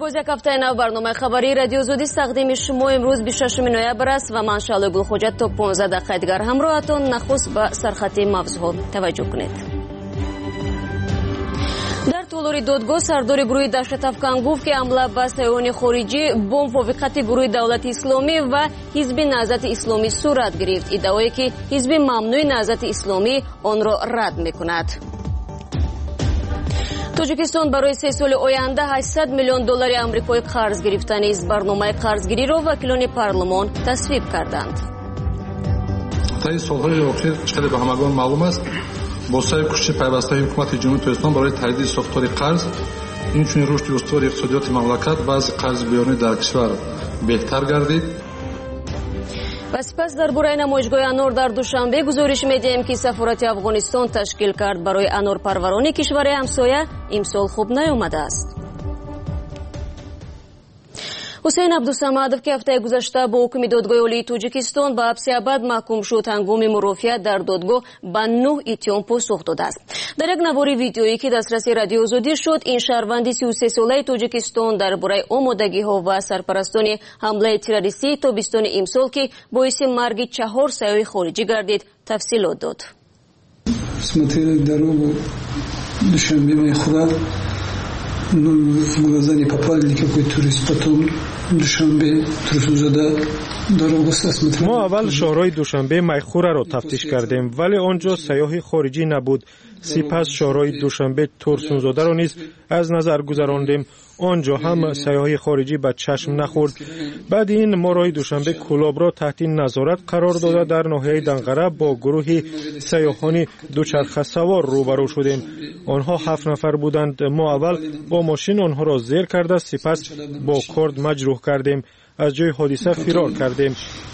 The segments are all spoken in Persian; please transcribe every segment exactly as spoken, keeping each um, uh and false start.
باز یک هفته نو برنامه خبری رادیو زودیست تقدیم شما امروز بیست و ششم نوامبر است و من شعله گلخوجت تا پانزده دقیقه دیگر همراهتون. نخست به سرخط موضوعات توجه کنید. در طولوری دادگاه سردار گروه دهشت افکن گفت که حمله به سیاحان خارجی با موافقت گروه دولت اسلامی و حزب نهضت اسلامی صورت گرفت. ادعایی که حزب ممنوع نهضت اسلامی آن را رد میکند. توجیکستان برای سه سال آینده هشتصد میلیون دلار آمریکایی قرض گرفتن است. برنامه قرضگیری را وکیلان پارلمان تصویب کردند. طی سالهای اخیر چقدر به همگان معلوم است با سعی کوشش پیوسته حکومت جمهوری توجیکستان برای تایید ساختار قرض اینچنین رشد استوار اقتصادیات مملکت بعض قرض بیانی در کشور بهتر گردید. و سپس در برای نمایشگاه انار در دوشنبه گزارش میدهیم که سفارت افغانستان تشکیل کرد برای انار پروران کشور همسایه امسال خوب نیامده است. حسین عبدالصمدов که هفته گذشته با حکم دادگاه عالی توجیکستان به حبس ابد محکوم شد هنگام مرافعت در دادگاه به نه اتهام پاسخ داده است. در یک نوار ویدیویی که دسترسی رادیو آزادی شد این شهروند سی و سه ساله توجیکستان درباره آمادگی‌ها و سرپرستان حمله تروریستی تابستان امسال که باعث مرگ چهار سیاح خارجی گردید تفصیلات داد. Смотрели дорогу Душанбе моя худа, ну, в глаза не попали никакой турист. Потом Душанбе, Трусузада, дорогу осмотрели. ما اول شهرهای دوشنبه میخوره را تفتیش کردیم ولی آنجا سیاح خارجی نبود. سپس شهرهای دوشنبه ترسونزاده را نیز از نظر گذراندیم. آنجا هم سیاح خارجی به چشم نخورد. بعد این ما راه دوشنبه کلاب را تحت نظارت قرار داده در ناحیه دنقره با گروهی سیاحان دوچرخه سوار روبرو شدیم. آنها هفت نفر بودند. ما اول با ماشین آنها را زیر کرده سپس با کارد مجروح کردیم. از جای حادثه فرار کردیم.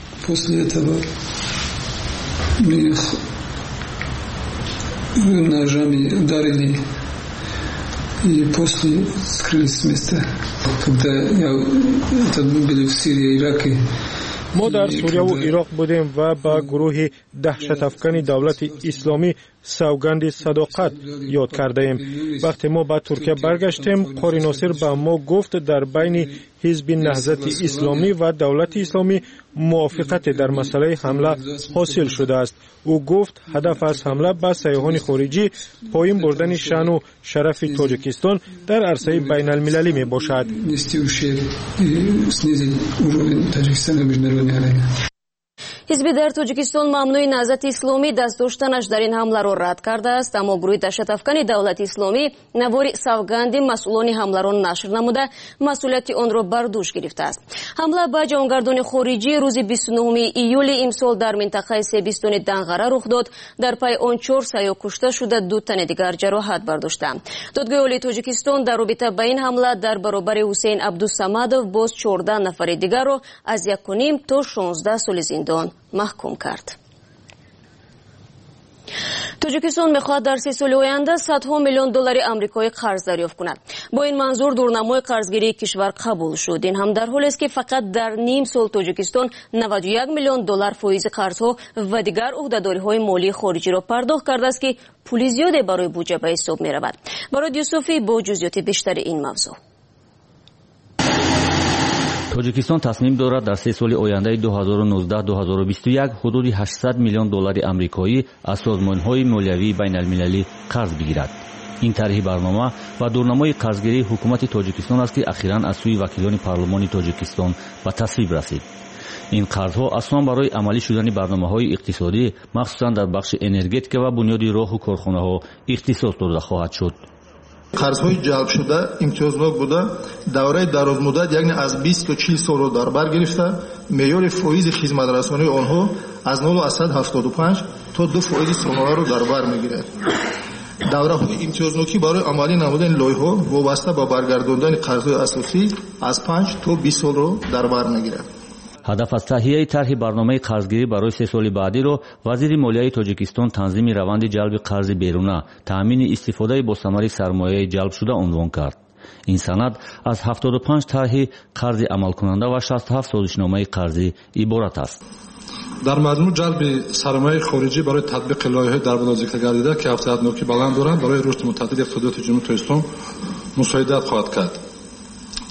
Ножами ударили и после скрылись с места. Когда я, это были в Сирии и Ираке. ما در سوریه و عراق بودیم و با گروه دهشت افکن دولت اسلامی سوگند صداقت یاد کرده ایم. وقتی ما به ترکیه برگشتیم قاری ناصر به ما گفت در بین حزب نهضت اسلامی و دولت اسلامی موافقت در مسئله حمله حاصل شده است. او گفت هدف از حمله به سیاحان خارجی پایین بردن شأن و شرف تاجیکستان در عرصه بین المللی می باشد. حزب در توجیکستان ممنوع نهضت اسلامی دست داشتنش در این حمله را رد کرده است، اما گروه دهشت افکن دولت اسلامی نوار سوگند مسئولان حمله را نشر نموده مسئولیت آن را بر دوش گرفته است. حمله به جانگردان خارجی روز بیست و نهم ایول امسال در منطقه سیبستان دنقره رخ داد. در پی آن چهار سیاح کشته شده، دو تن دیگر جراحت برداشتند. دادگاه عالی توجیکستان در رابطه با این حمله در برابر حسین عبدالصمدov باز چهارده نفر دیگر را از یک و نیم تا شانزده سال زندان محکوم کرد. توجیکستان میخواهد در سه سال آینده صدها میلیون دلار آمریکایی قرض دریافت کند. با این منظور دورنمای قرضگیری کشور قبول شد. این هم در حالی است که فقط در نیم سال توجیکستان نود و یک میلیون دلار فایز قرضها و دیگر عهده‌داری‌های مالی خارجی را پرداخت کرده است که پول زیادی برای بودجه به حساب می‌رود. مراد یوسفی با جزئیات بیشتر این موضوع. توجیکستان تصمیم دارد در سه سال آینده دو هزار و نوزده تا دو هزار و بیست و یک حدود هشتصد میلیون دلار آمریکایی از سازمان‌های مالیوی بین‌المللی قرض بگیرد. این طرح برنامه و دورنمای قرضگیری حکومت توجیکستان است که اخیراً از سوی وکیلان پارلمان توجیکستان به تصویب رسید. این قرضها اساساً برای عملی شدن برنامه‌های اقتصادی مخصوصاً در بخش انرژتیک و بنیاد راه و کارخانه‌ها اختصاص داده خواهد شد. قرض‌های جلب شده امتیازناک بوده، دوره درازمدت یعنی از بیست تا چهل سال را در بر گرفته، معیار فایز خدمت‌رسانی آنها از نول و صد و هفتاد و پنج تا دو فایز سالانه را در بر می‌گیرد. دوره‌های امتیازناکی برای عملی نمودن لایحه‌ها وابسته با برگرداندن قرض‌های اساسی از پنج تا بیست سال را در بر می‌گیرد. هدف از تهیه طرح برنامه قرضگیری برای سه سال بعدی را وزیر مالیه توجیکستان تنظیم روند جلب قرض بیرونه، تامین استفاده با ثمر سرمایه جلب شده عنوان کرد. این سند از هفتاد و پنج طرح قرض عمل کننده و شصت و هفت سازشنامه قرضی عبارت است. در مجموع جلب سرمایه خارجی برای تطبیق لایحه در بالا ذکر گردیده که افزایش‌ناکی بلند دارند برای رشد متعدد اقتصادیات جمهوری توجیکستان مساعدت خواهد کرد.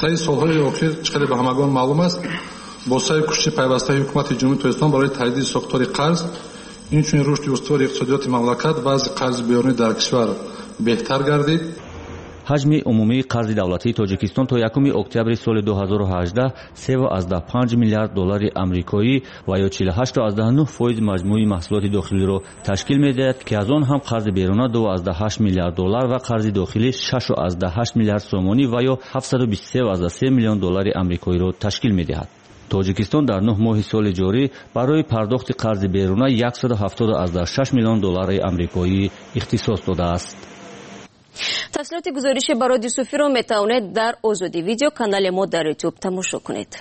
дар солҳои охир чиқади ба ҳамагон маълум аст бо сайри кӯшиши пайвастаи ҳукумати ҷумҳурии Tojikiston барои таҷдиди сохтори қарз инчунин рушди устувори иқтисодиёти мамлакат вазъи қарзи беёрӣ дар кишвар беҳтар гардид. ҳаҷми умумии қарзи давлатии Тоҷикистон то якуми октябри соли ду ҳазору ҳаждаҳ се ва аздаҳ панҷ миллиард доллари амрикоӣ ва ё чилу ҳашт ва аздаҳ нӯҳ фоиз маҷмӯи маҳсулоти дохилиро ташкил медиҳад ки аз он ҳам қарзи беруна ду ва аздаҳ ҳашт миллиард доллар ва қарзи дохилӣ шаш ва аздаҳ ҳашт миллиард сомонӣ ва ё ҳафтсаду бисту се ва аздаҳ се миллион доллари амрикоиро ташкил медиҳад. Тоҷикистон дар нӯҳ моҳи соли ҷорӣ барои пардохти қарзи беруна яксаду ҳафтоду аздаҳ шаш миллион доллари амрикоӣ ихтисос додааст. тафсилоти гузориши бароди суфиро метавонед дар озоди видео канали мо дар ютуб тамошо кунед.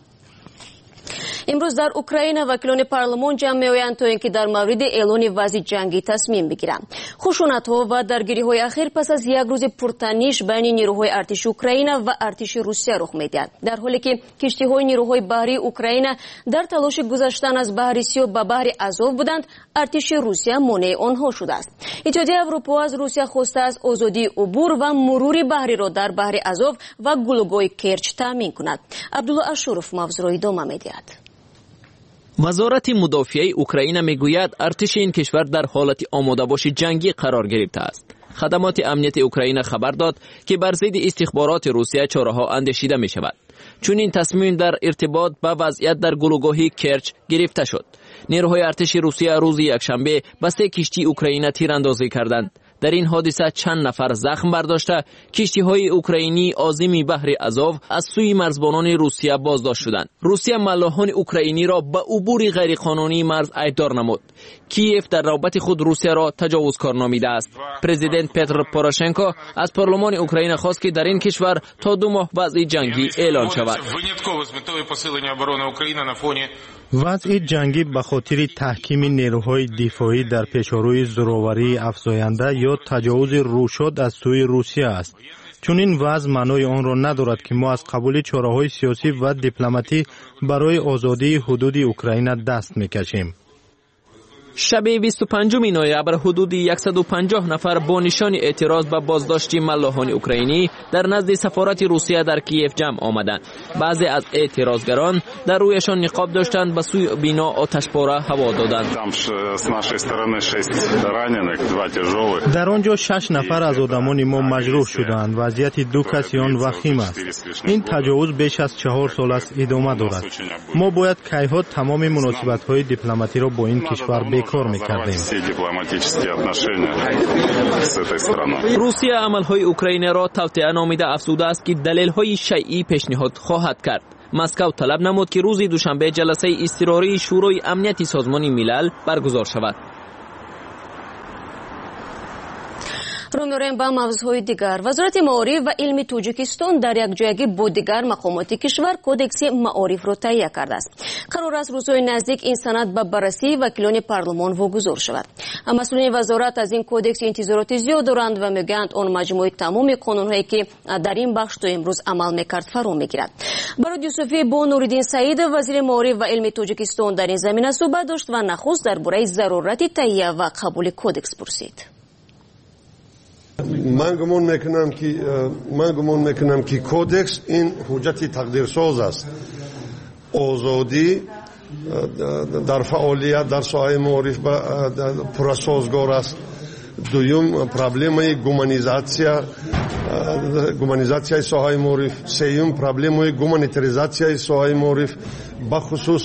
имрӯз дар Украина вакилони парлумон ҷамъ меоянд то ин ки дар мавриди эълони вазъи ҷангӣ тасмим бигиранд. хушунатҳо ва даргириҳои ахир пас аз як рӯзи пуртаниш байни нирӯҳои артиши Украина ва артиши Русия рух медиҳад, дар ҳоле ки киштиҳои нирӯҳои баҳрии Украина дар талоши гузаштан аз баҳри Сиёҳ ба баҳри Азов буданд, артиши Русия монеи онҳо шудааст. иттиҳодияи Аврупо аз Русия хостааст озодии убур ва мурури баҳриро дар баҳри Азов ва гулугоҳи Керч таъмин кунад. Абдулло Ашуров мавзӯро идома медиҳад. вазорати мудофиаи Украина мегӯяд артиши ин кишвар дар ҳолати омодабоши ҷангӣ қарор гирифтааст. хадамоти амнияти Украина хабар дод ки бар зидди истихбороти Русия чораҳо андешида мешавад. чунин тасмим дар иртибот ба вазъият дар гулугоҳи Керч гирифта шуд. нерӯҳои артиши Русия рӯзи якшанбе ба се киштии Украина тирандозӣ карданд. дар ин ҳодиса чанд нафар захм бардошта киштиҳои украинии озими баҳри Азов аз сӯи марзбонони Русия боздошт шуданд. Русия маллоҳони украиниро ба убури ғайриқонунии марз айбдор намуд. Киев дар равбати худ Русияро таҷовузкор номидааст. Президент Петр Порошенко аз парлумони Украина хост ки дар ин кишвар то ду моҳ вазъи ҷангӣ эълон шавад. вазъи ҷангӣ ба хотири таҳкими нерӯҳои дифоӣ дар пешоруи зӯроварии афзоянда ё таҷовузи рӯшод аз сӯи Русия аст. чунин вазъ маънои онро надорад ки мо аз қабули чораҳои сиёсӣ ва дипломатӣ барои озодии ҳудуди Украина даст мекашем. шаби бисту панҷуми ноябр ҳудуди яксаду панҷоҳ нафар бо нишони эътироз ба боздошти маллоҳони украинӣ дар назди сафорати Русия дар Киев ҷамъ омаданд. баъзе аз эътирозгарон дар рӯяшон ниқоб доштанд, ба сӯи бино оташпора ҳаво доданд. дар он ҷо шаш нафар аз одамони мо маҷрӯҳ шуданд. вазъияти ду каси он вахим аст. ин таҷовуз беш аз чаҳор сол аст идома дорад. мо бояд кайҳо тамоми муносибатҳои дипломатиро бо ин кишвар кор мекардем. русия амалҳои Украинаро тавтиа номида афзудааст ки далелҳои шайъӣ пешниҳод хоҳад кард. Москав талаб намуд ки рӯзи душанбе ҷаласаи изтирории шӯрои амнияти созмони милал баргузор шавад. ромёрем ба мавзӯъҳои дигар. вазорати маориф ва илми Тоҷикистон дар якҷоягӣ бо дигар мақомоти кишвар кодекси маорифро таҳия кардааст. қарор аст рӯзҳои наздик ин санад ба баррасии вакилони парлумон вогузор шавад. масъулини вазорат аз ин кодекс интизороти зиёд доранд ва мегӯянд он маҷмӯи тамоми қонунҳое ки дар ин бахш то имрӯз амал мекард фаро мегирад. бароди Юсуфӣ бо Нуриддин Саидов вазири маориф ва илми Тоҷикистон дар ин замина суҳбат дошт ва нахуст дар бораи зарурати таҳия ва қабули кодекс пурсид. من گمان میکنم که من گمان میکنم که کودکس این حجت تقدیرساز است. آزادی در فعالیت در ساحه معارف پرسازگار است. دوم پرابلمای گومانیزاسیا گومانیزاسیای ساحه معارف. سوم پرابلمای گومانیتاریزاسیای ساحه معارف بخصوص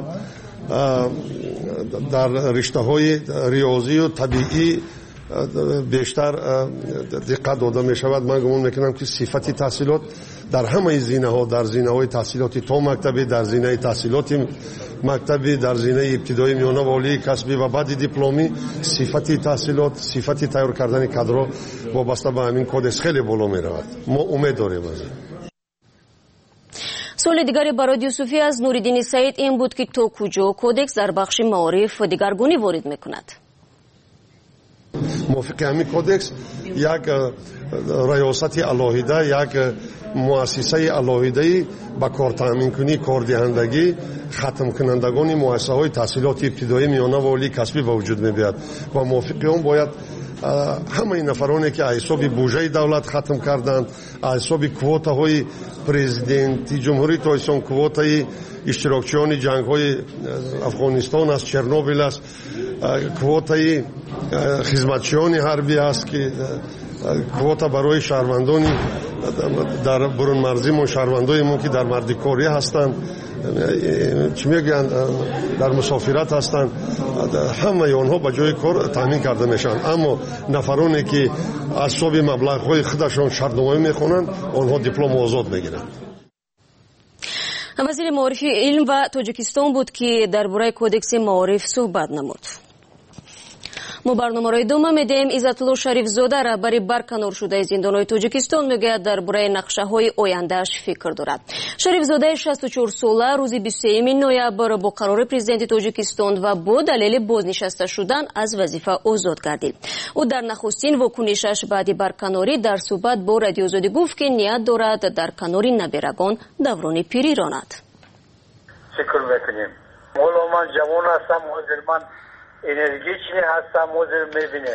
در رشته‌های ریاضی و طبیعی بیشتر دقت داده می شود. من گمان میکنم که صفت تحصیلات در همه زینه ها، در زینه های تحصیلاتی تا مکتبی، در زینه تحصیلات مکتبی، در زینه ابتدایی میانه و عالی کسبی و بعد دیپلمی، صفت تحصیلات، صفت تیار کردن کادرها وابسته به همین کدس خیلی بالا می رود. ما امید داریم از این. سوال دیگری برای یوسفی از نوریدین سعید این بود که تا کجا کودکس در بخش معارف دیگرگونی وارد میکند؟ موافق همین کودکس یک ریاست علاهیده، یک مؤسسه علاهیده با کار تامین کنی کار دهندگی ختم کنندگان مؤسسه های تحصیلات ابتدایی میانه و عالی کسبی به وجود میاد و موافق اون باید همه این نفرانی که حساب بودجه دولت ختم کردند، حساب کوتا های پرزیدنتی جمهوری تویسون، کوتای اشتراکچیان جنگ های افغانستان است، چرنوبیل است، کوتای خدمتچیان حربی است که کوتا برای شهروندان در برون مرزی ما، شهروندای ما که در مردکاری هستند، چی میگن در مسافرت هستند، همه اونها به جای کار تامین کرده میشن. اما نفرانی که از حساب مبلغ های خودشان شرطنامه میخونند، اونها دیپلم آزاد میگیرند. وزیر معارف علم و تاجیکستان بود که درباره کودکس معارف صحبت نمود. ما برنامه‌های دوم می‌دیم. عزت‌الله شریفزاده رهبری برکنار شده زندان‌های تاجیکستان میگوید درباره نقشه‌های آینده‌اش فکر دارد. شریفزاده شصت و چهار ساله روز بیست و سوم نوامبر با قرار پرزیدنت تاجیکستان و با دلیل بازنشسته شدن از وظیفه آزاد گردید. او در نخستین واکنشش بعد برکناری در صحبت با رادیو آزادی گفت که نیت دارد در کنار نبیرگان دوران پیری راند. فکر می‌کنیم. مولا من جوان هستم، حاضر من انرژی چی هستم، حاضر می‌بینه.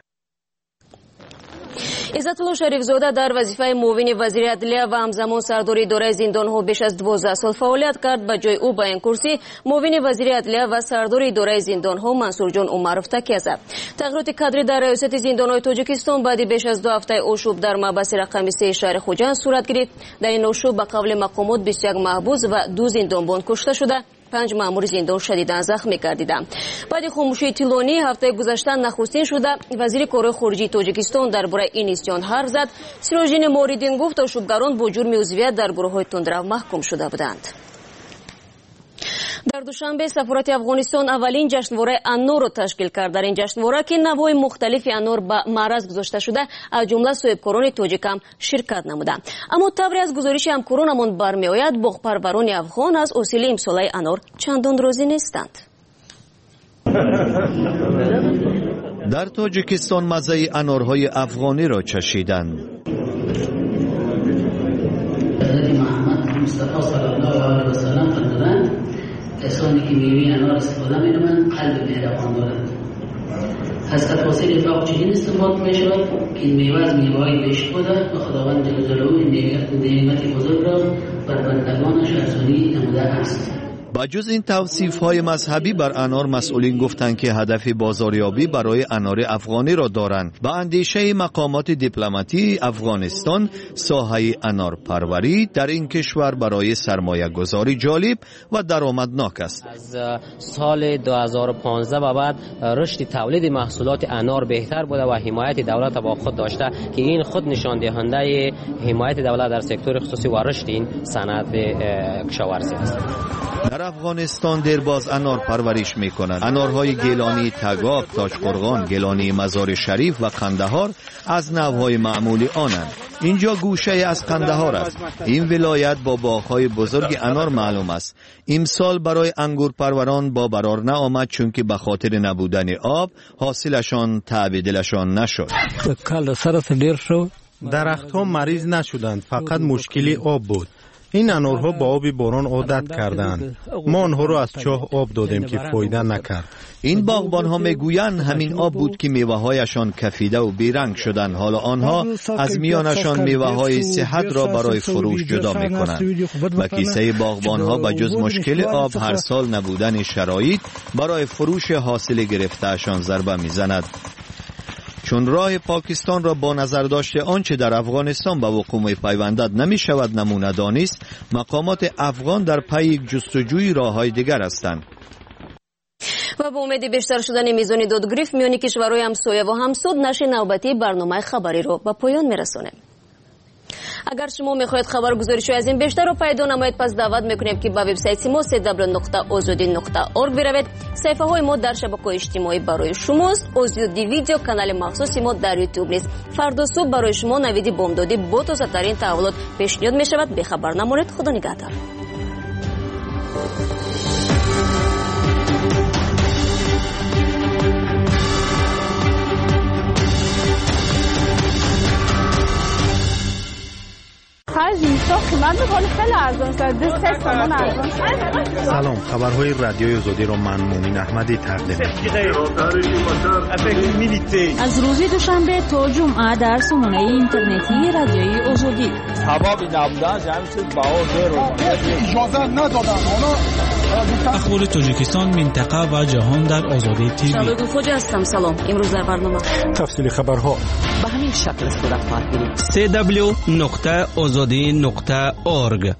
عزت‌الله شریفزاده در وظیفه معاون وزیر عدلیه و همزمان سردار اداره زندان‌ها بیش از دوازده سال فعالیت کرد. به جای او به این کرسی معاون وزیر عدلیه و سردار اداره زندان‌ها منصور جان عمرов تکیه زد. تغییرات کادری در ریاست زندان‌های تاجیکستان بعد بیش از دو هفته آشوب در محبس رقم سه شهر خوجند صورت گرفت. در این آشوب به قول مقامات بیست و یک محبوس و دو زندانبان کشته شده، پنج مأمور زندان شدیداً زخمی گردیدند. بعد خاموشی طولانی هفته گذشته نخستین شده وزیر کار خارجی تاجیکستان درباره این اسیان حرف زد. سیروژین موریدین گفت آشوبگران با جرم عضویت در گروه‌های تندرو محکوم شده بودند. در دوشنبه سفارت افغانستان اولین جشنواره انار را تشکیل کرد. در این جشنواره که نوای مختلف انار به معرض گذاشته شده، از جمله صاحبکاران تاجیک هم شرکت نمودند. اما طوری از گزارش همکارانمان برمیآید باغپروران افغان از حاصل امسال انار چندان راضی نیستند. در تاجیکستان مزه انارهای افغانی را چشیدند. مصطفی صلی الله علیه و سلم فرمودند کسانی که میوه انار استفاده می‌کنند قلب مهربان دارند. از تفاصیل اطلاق چنین استنباط می‌شود که این میوه از میوه‌های بهشت‌بوده و خداوند جل جلاله نعمت بزرگ را بر بندگانش ارزانی نموده است. با جز این توصیف‌های مذهبی بر انار، مسئولین گفتند که هدف بازاریابی برای انار افغانی را دارند. با اندیشه مقامات دیپلماتی افغانستان، ساحه انار پروری در این کشور برای سرمایه گذاری جالب و درآمدناک است. از سال دو هزار و پانزده و بعد رشد تولید محصولات انار بهتر بوده و حمایت دولت با خود داشته که این خود نشان دهنده حمایت دولت در سکتور خصوصی و رشد این صنعت کشاورزی است. در افغانستان درباز انار پرورش می کنند. انارهای گیلانی تگاب، تاجقرغان، گیلانی مزار شریف و قندهار از نوهای معمولی آنند. اینجا گوشه از قندهار است. این ولایت با باغ‌های بزرگ انار معلوم است. امسال برای انگور پروران با برار نآمد چون که به خاطر نبودن آب حاصلشان تعبیدلشان نشد. درختها مریض نشدند، فقط مشکلی آب بود. این انارها با آب باران عادت کردند. ما آنها را از چاه آب دادیم که فایده نکرد. این باغبانها میگویند همین آب بود که میوه‌هایشان کفیده و بیرنگ شدند. حالا آنها از میانشان میوه‌های صحت را برای فروش جدا میکنند. و کیسه باغبانها با جز مشکل آب هر سال نبودن شرایط برای فروش حاصل گرفتهشان ضربه میزند. چون راه پاکستان را با نظر داشته آنچه در افغانستان به وقوع می‌پیوندد نمی شود نمونه دانست، مقامات افغان در پی یک جستجوی راه‌های دیگر هستند. و با امید بیشتر شدن میزان دادگرفت میان کشورهای همسایه و همسود، نشر نوبتی برنامه خبری را به پایان میرسانیم. اگر شما میخواهید خبر گزارش‌های از این بیشتر رو پیدا نمایید، پس دعوت میکنیم که به وبسایت ما سی دبلیو نقطه آزادی نقطه اورگ بروید. صفحه های ما در شبکه‌های اجتماعی برای شماست. آزادی ویدیو کانال مخصوصی ما در یوتیوب نیست. فردا صبح برای شما نویدی بامدادی با تازه‌ترین تحولات پیشنهاد میشود. به خبر نمانید. خدا نگهدار. خرج میشه قیمت میکنه خیلی ارزان است. دو سه تومن ارزان. سلام، خبرهای رادیوی آزادی رو من مومین احمدی تقدیم می‌کنم. از روز دوشنبه تا جمعه در سامانه اینترنتی رادیوی آزادی. حبابی نبودن جمع شد باور رو اجازه ندادن. اخبار تاجیکستان، منطقه و جهان در آزادی تیوی. شبه گفوجه هستم. سلام. امروز در برنامه تفصیل خبرها به همین شکل صورت خواهد گرفت. سی دبلیو نقطه آزادی نقطه اورگ.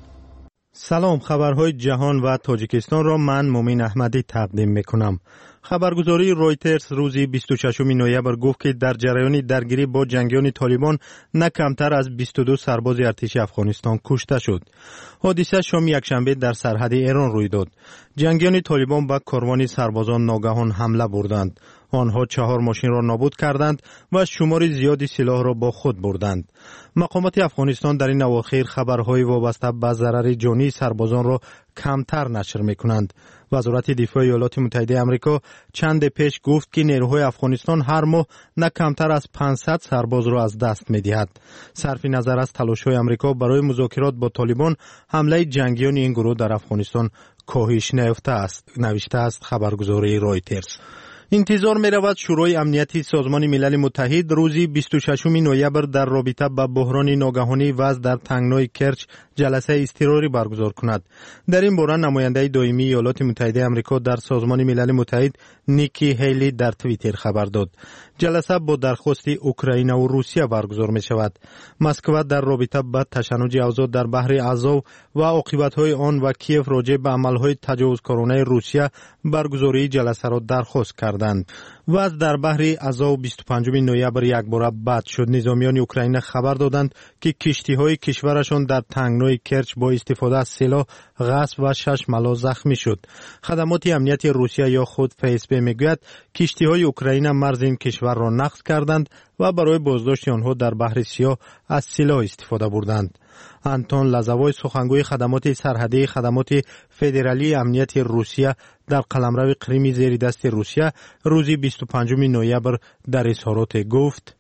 سلام، خبرهای جهان و تاجیکستان را من مومین احمدی تقدیم میکنم. خبرگزاری رویترز روزی بیست و ششم نوامبر گفت که در جریان درگیری با جنگیان طالبان نه کمتر از بیست و دو سرباز ارتش افغانستان کشته شد. حادثه شام یکشنبه در سرحد ایران روی داد. جنگیان طالبان به کاروان سربازان ناگهان حمله بردند. آنها چهار ماشین را نابود کردند و شمار زیادی سلاح را با خود بردند. مقامات افغانستان در این اواخر خبرهای وابسته به ضرر جانی سربازان را کمتر نشر می‌کنند. وزارت دفاع ایالات متحده آمریکا چند پیش گفت که نیروهای افغانستان هر ماه نه کمتر از پانصد سرباز را از دست می‌دهد. صرف نظر از تلاش‌های آمریکا برای مذاکرات با طالبان، حمله جنگیان این گروه در افغانستان کاهش نیافته است، نوشته است خبرگزاری رویترز. انتظار می رود شورای امنیتی سازمان ملل متحد روزی بیست و ششم نوامبر در رابطه با بحران ناگهانی وضع در تنگنای کرچ جلسه اضطراری برگزار کند. در این باره نماینده دائمی ایالات متحده آمریکا در سازمان ملل متحد نیکی هیلی در توییتر خبر داد. جلسه با درخواست اوکراین و روسیه برگزار می شود. مسکو در رابطه با تشنج اوضاع در بحر آزوف و عاقبت‌های آن و کیف راجع به عمل‌های تجاوزکارانه روسیه برگزاری جلسه را درخواست کردند. وضع در بحر آزوف بیست و پنجم نوامبر یک بار بد شد. نظامیان اوکراین خبر دادند که کشتی‌های کشورشان در تنگنای کرچ با استفاده از سلاح غصب و شش ملا زخمی شد. خدمات امنیتی روسیه یا خود فیسبی میگوید کشتی‌های اوکراین مرز این کشور را نقض کردند و برای بازداشت آنها در بحر سیاه از سلاح استفاده بردند. آنتون لازاوی سخنگوی خدمات سرحدی خدمات فدرالی امنیت روسیه در قلمرو قریم زیر دست روسیه روزی بیست و پنجم نوامبر در اظهارات گفت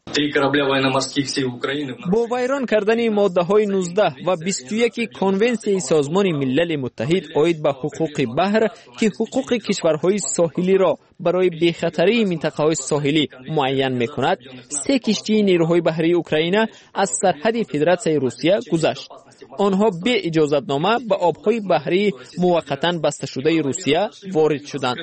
با ویران کردن ماده های نوزده و بیست و یک کنونسیون سازمان ملل متحد عاید به حقوق بحر که حقوق کشورهای ساحلی را برای بی‌خطری منطقه های ساحلی معین می‌کند، سه کشتی نیروهای بحری اوکراین از سرحد فدراسیون روسیه گذشت. آنها به اجازتنامه به آبهای بحری موقتاً بسته شده روسیه وارد شدند.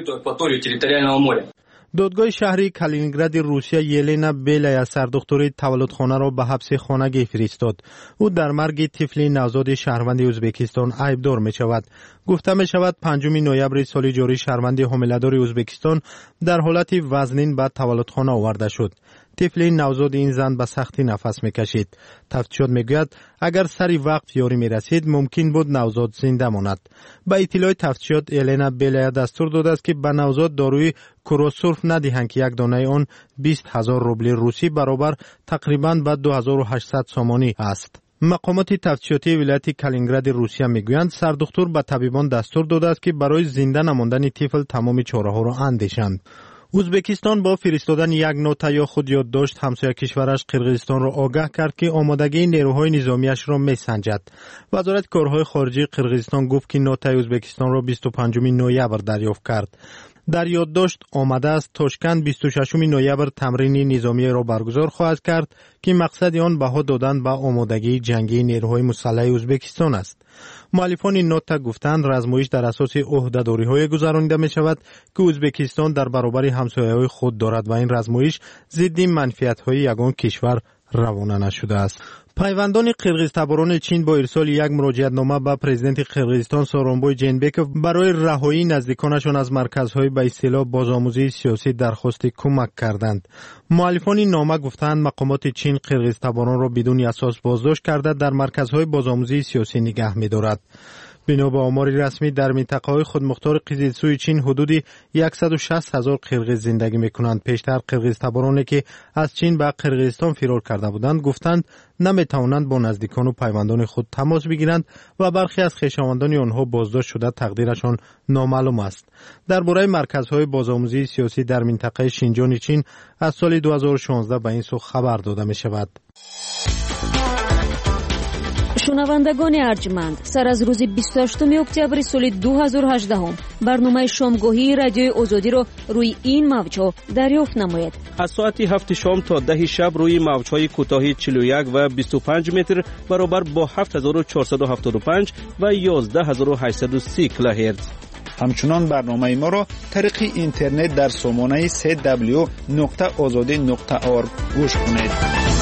دادگاه شهری کالینینگراد روسیه یلینا بیلیا سردختور تولدخانه را به حبس خانگی فرستاد. او در مرگ طفل نوزاد شهروند ازبکستان عیبدار می شود. گفته می شود پنجم نوامبر سال جاری شهروند حامله‌دار ازبکستان در حالت وزنین به تولدخانه آورده شد. طفل نوزاد این زن به سختی نفس میکشید. تفتیشات میگوید اگر سری وقت یاری میرسید ممکن بود نوزاد زنده ماند. با اطلاع تفتیشات یلینا بیلیا دستور داده است که به نوزاد داروی کروسورف ندهند که یک دانه آن بیست هزار روبل روسی برابر تقریباً به دو هزار و هشتصد سومانی است. مقامات تفتیشاتی ولایت کالینینگراد روسیه میگویند سردختور به طبیبان دستور داده است که برای زنده نماندن طفل تمام چاره‌ها را اندیشند. ازبکستان با فرستادن یک نوت یا خود یادداشت همسایه کشورش قرقیزستان را آگاه کرد که آمادگی نیروهای نظامیش را میسنجد. وزارت کارهای خارجه قرقیزستان گفت که نوت ازبکستان را بیست و پنجم نوامبر دریافت کرد. در یادداشت آمده است تاشکند بیست و ششم نوامبر تمرین نظامی را برگزار خواهد کرد که مقصد آن بها دادن به آمادگی جنگی نیروهای مسلح ازبکستان است. مؤلفان این نوت گفتند رزمایش در اساس عهده‌داری‌های گذرانیده می شود که ازبکستان در برابر همسایه‌های خود دارد و این رزمایش ضد منفعت‌های یگان کشور روانه نشده است. پیوندان قرقیزتباران چین با ارسال یک مراجعتنامه به پرزیدنت قرقیزستان سورونبای جینبکوف برای رهایی نزدیکانشان از مرکزهای به اصطلاح بازآموزی سیاسی درخواست کمک کردند. مؤلفان این نامه گفتند مقامات چین قرقیزتباران را بدون اساس بازداشت کرده در مرکزهای بازآموزی سیاسی نگه می‌دارد. بنا به آمار رسمی در منطقه‌های خودمختار قزلسوی چین حدود صد و شصت هزار قرقیز زندگی می‌کنند. پیشتر قرقیزتبارانی که از چین به قرقیزستان فرار کرده بودند گفتند نمی‌توانند با نزدیکان و پیوندان خود تماس بگیرند و برخی از خویشاوندان آنها بازداشت شده تقدیرشان نامعلوم است. درباره مرکزهای بازآموزی سیاسی در منطقه شینجان چین از سال دو هزار و شانزده به این سو خبر داده می‌شود. шунавандагони арҷманд, сар аз рӯзи бисту ҳаштуми октябри соли ду ҳазору ҳаждаҳ барномаи шомгоҳии радиои озодиро рӯи ин мавҷҳо дарёфт намоед. аз соати ҳафти шом то даҳи шаб рӯи мавҷҳои кӯтоҳи чилу як ва бисту панҷ метр баробар бо ҳафт ҳазору чорсаду ҳафтоду панҷ ва ёздаҳ ҳазору ҳаштсаду си килоҳерц. ҳамчунон барномаи моро тариқи интернет дар сомонаи се дабл ю нуқта озодӣ нуқта орг гӯш кунед.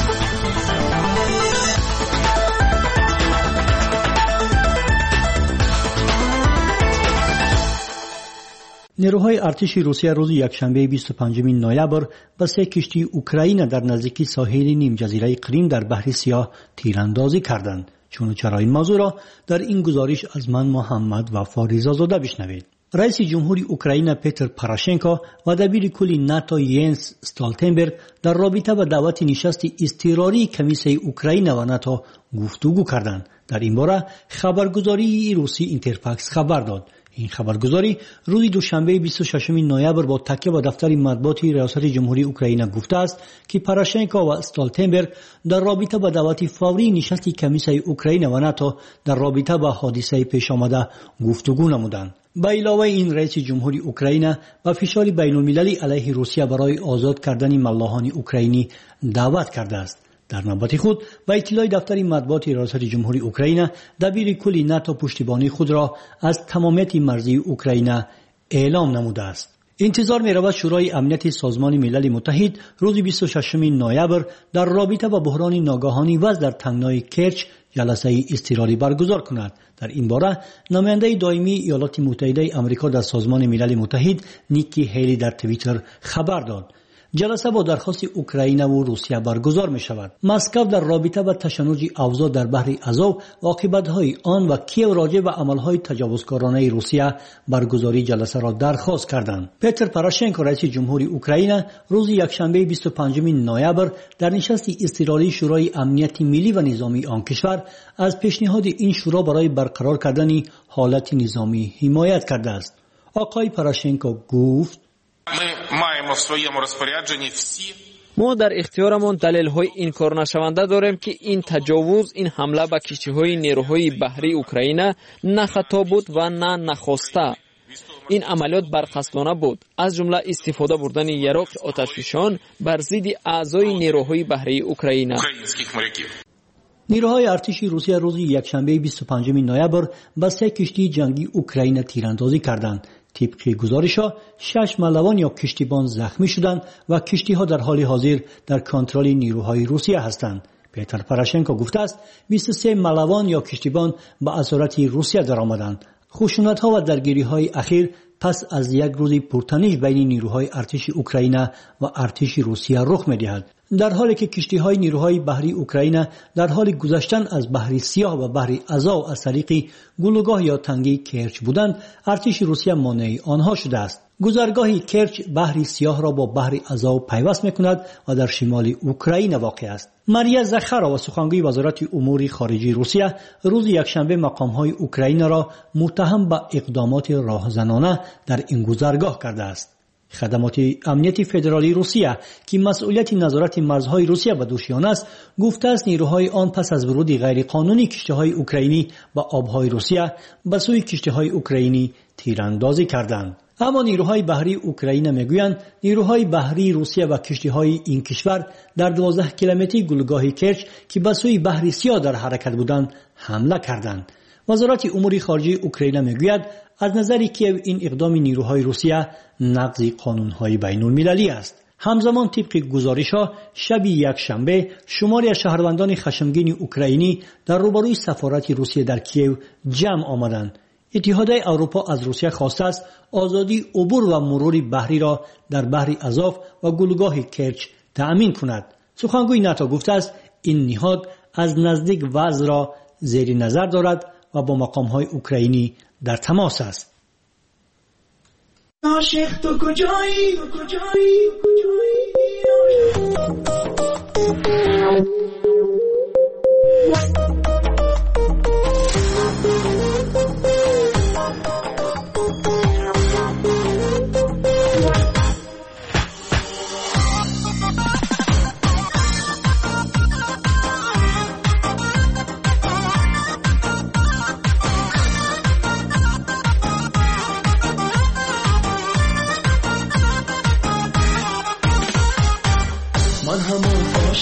نیروهای ارتش روسیه روز یکشنبه بیست و پنجم نوامبر به سه کشتی اوکراین در نزدیکی ساحل نیم جزیره کریم در بحر سیاه تیراندازی کردند. چون چرا این موضوع را در این گزارش از من محمد وفا رضازاده بشنوید. رئیس جمهوری اوکراین پتر پوراشنکو و دبیر کل ناتو ینس استالتنبرگ در رابطه با دعوت نشست اضطراری کمیسیون اوکراین و ناتو گفتگو کردند. در این باره خبرگزاری روسی اینترفاکس خبر داد. این خبرگزاری روز دوشنبه بیست و ششم نوامبر با تکیه به دفتر مطبوعاتی ریاست جمهوری اوکراین گفته است که پوراشنکو و استالتنبرگ در رابطه با دعوت فوری نشست کمیسیون اوکراین و ناتو در رابطه با حادثه پیش آمده گفتگو نمودند. با علاوه این رئیس جمهوری اوکراین با فشار بین المللی علیه روسیه برای آزاد کردن ملاحان اوکراینی دعوت کرده است. در نوبت خود با اطلاع دفتر مطبوعات ریاست جمهوری اوکراین دبیر کل ناتو پشتیبانی خود را از تمامیت مرزی اوکراین اعلام نموده است. انتظار می رود شورای امنیت سازمان ملل متحد روز بیست و ششم نوامبر در رابطه با بحران ناگهانی وضع در تنگنای کرچ جلسه اضطراری برگزار کند. در این باره نماینده دائمی ایالات متحده آمریکا در سازمان ملل متحد نیکی هیلی در توییتر خبر داد. جلسه با درخواست اوکراین و روسیه برگزار می شود. مسکو در رابطه با تشنج اوضاع در بحر آزوف و عاقبت‌های آن و کیو راجع به عمل‌های تجاوزکارانه روسیه برگزاری جلسه را درخواست کردند. پتر پوراشنکو رئیس جمهوری اوکراین روز یکشنبه بیست و پنجم نوامبر در نشست اضطراری شورای امنیت ملی و نظامی آن کشور از پیشنهاد این شورا برای برقرار کردن حالت نظامی حمایت کرده است. آقای پوراشنکو گفت ما در اختیارمان دلیل‌های انکار نشونده داریم که این تجاوز، این حمله به کشتی‌های نیروهای بحری اوکراین نه خطا بود و نه نخواسته. این عملیات برقصدانه بود، از جمله استفاده بردن یراق آتشفشان بر ضد اعضای نیروهای بحری اوکراین. نیروهای ارتش روسیه روز یکشنبه بیست و پنجم نوامبر به سه کشتی جنگی اوکراین تیراندازی کردند. طبق گزارش‌ها شش ملوان یا کشتیبان زخمی شدند و کشتی‌ها در حال حاضر در کنترل نیروهای روسیه هستند. پتر پوراشنکو گفته است بیست و سه ملوان یا کشتیبان به اسارت روسیه درآمدند. خشونت‌ها و درگیری‌های اخیر پس از یک روز پرتنش بین نیروهای ارتش اوکراین و ارتش روسیه رخ می‌دهد. در حالی که کشتی‌های نیروهای بحری اوکراین در حال گذشتن از بحر سیاه و بحر آزاو از طریق گلوگاه یا تنگه کرچ بودند، ارتش روسیه مانع آنها شده است. گذرگاه کرچ بحر سیاه را با بحر آزاو پیوست می‌کند و در شمال اوکراین واقع است. ماریا زخارا و سخنگوی وزارت امور خارجه روسیه روز یکشنبه مقام‌های اوکراین را متهم به اقدامات راهزنانه در این گذرگاه کرده است. خدمات امنیت فدرالی روسیه که مسئولیت نظارت مرزهای روسیه به دوشیان است گفته است نیروهای آن پس از ورود غیرقانونی کشتی‌های اوکراینی به آبهای روسیه به سوی کشتی‌های اوکراینی تیراندازی کردند. اما نیروهای بحری اوکراین میگویند نیروهای بحری روسیه و کشتی‌های این کشور در دوازده کیلومتری گلوگاه کرچ که به سوی بحر سیاه در حرکت بودند حمله کردند. وزارت امور خارجه اوکراین میگوید از نظر کیو این اقدام نیروهای روسیه نقض قانون‌های بین‌المللی است. همزمان طبق گزارش‌ها شب یک شنبه شماری از شهروندان خشمگین اوکراینی در روبروی سفارت روسیه در کیو جمع آمدند. اتحادیه اروپا از روسیه خواسته است آزادی عبور و مرور بحری را در بحر آزاف و گلوگاه کرچ تأمین کند. سخنگوی ناتو گفته است این نهاد از نزدیک وضع را زیر نظر دارد و با مقام‌های اوکراینی در تماس است. عاشق تو کجایی کجایی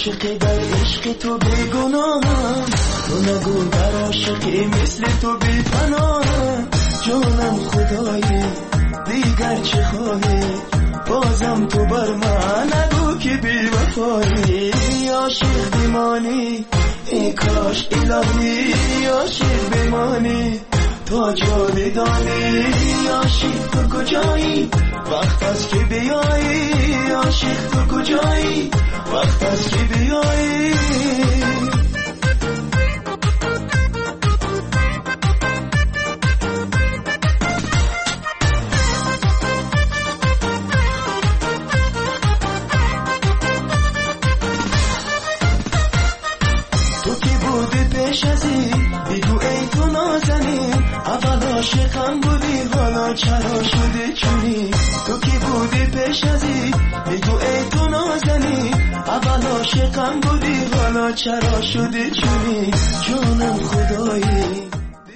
عاشقی در عشق تو بیگناهم، تو نگو در عاشقی مثل تو بی پناهم. جانم خدایی دیگر چه خواهی، بازم تو بر من نگو که بی وفایی. عاشق بمانی ای کاش الهی، عاشق بمانی تا جاودانی. عاشق تو کجایی وقت است که بیایی، عاشق تو کجایی وقت است که بیایی. عاشقم بودی حالا چرا شده چونی، تو کی بودی پیش ازی بگو ای تو نازنی. اول عاشقم بودی حالا چرا شده چونی، جانم خدایی.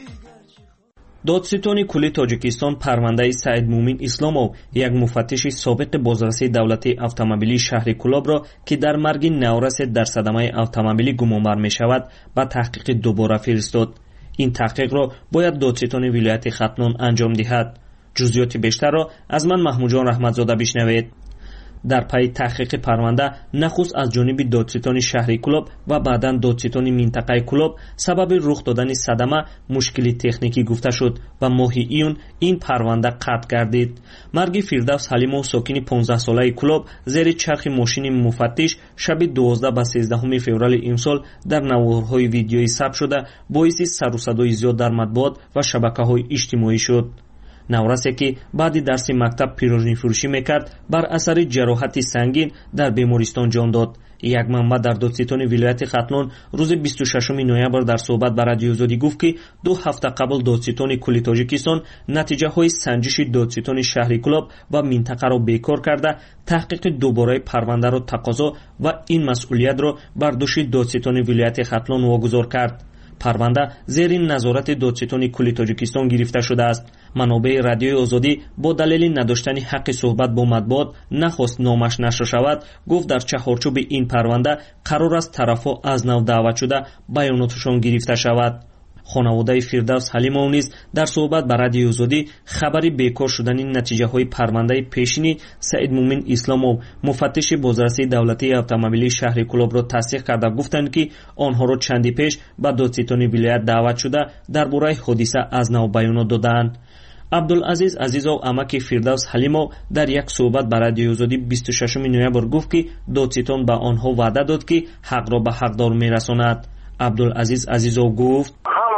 دادستانی کلی تاجیکستان پرونده سعید مومن اسلامов یک مفتش سابق بازرسی دولتی автомобили شهر کلاب را که در مرگ نورس در صدمه автомобили گمانبر می شود به تحقیق دوباره فرستاد. این تحقیق را باید دادستان ولایت ختلون انجام دهد. جزئیات بیشتر را از من محمود جان رحمتزاده بشنوید. در پی تحقیق پرونده نخست از جانب دادستان شهر کلاب و بعداً دادستان منطقه کلاب سبب رخ دادن صدمه مشکلی تکنیکی گفته شد و ماه ایون این پرونده قطع گردید. مرگ فردوس حلیمov ساکن پانزده ساله کلاب زیر چرخ ماشین مفتش شب دوازده به سیزده فوریه امسال در نوارهای ویدیویی ثبت شده باعث سر و صدای زیاد در مطبوعات و شبکه‌های اجتماعی شد. نورسه که بعد درس مکتب پیروژنی فروشی میکرد بر اثر جراحت سنگین در بیمارستان جان داد. یک منبع در دادستان ولایت ختلون روز بیست و ششم نوامبر در صحبت با رادیو آزادی گفت که دو هفته قبل دادستان کلی تاجیکستان نتیجه های سنجش دادستان شهر کلاب و منطقه را بیکار کرده تحقیق دوباره پرونده را تقاضا و این مسئولیت را بر دوش دادستان ولایت ختلون واگذار کرد. پرونده زیر نظارت دادستان کلی تاجیکستان گرفته شده است. منابع رادیوی آزادی با دلیل نداشتن حق صحبت با مطبوعات نخواست نامش نشر شود. گفت در چهارچوب این پرونده قرار است طرفها از نو دعوت شده بیاناتشان گرفته شود. خانواده فردوس حلیمov نیز در صحبت با رادیوی آزادی خبری بیکار شدن نتیجه های پرونده پیشینی سعید مومن اسلامov مفتش بازرسی دولتی автомобили شهر کلاب را تصدیق کرده گفتند که آنها را چندی پیش به دادستان ولایت دعوت شده درباره حادثه از نو بیانات دادند. عبدالعزیز عزیزov امک فردوس حلیمov در یک صحبت با رادیوی آزادی بیست و ششم نوامبر گفت که دادستان به آنها وعده داد که حق را به حقدار میرساند. عبدالعزیز عزیزov گفت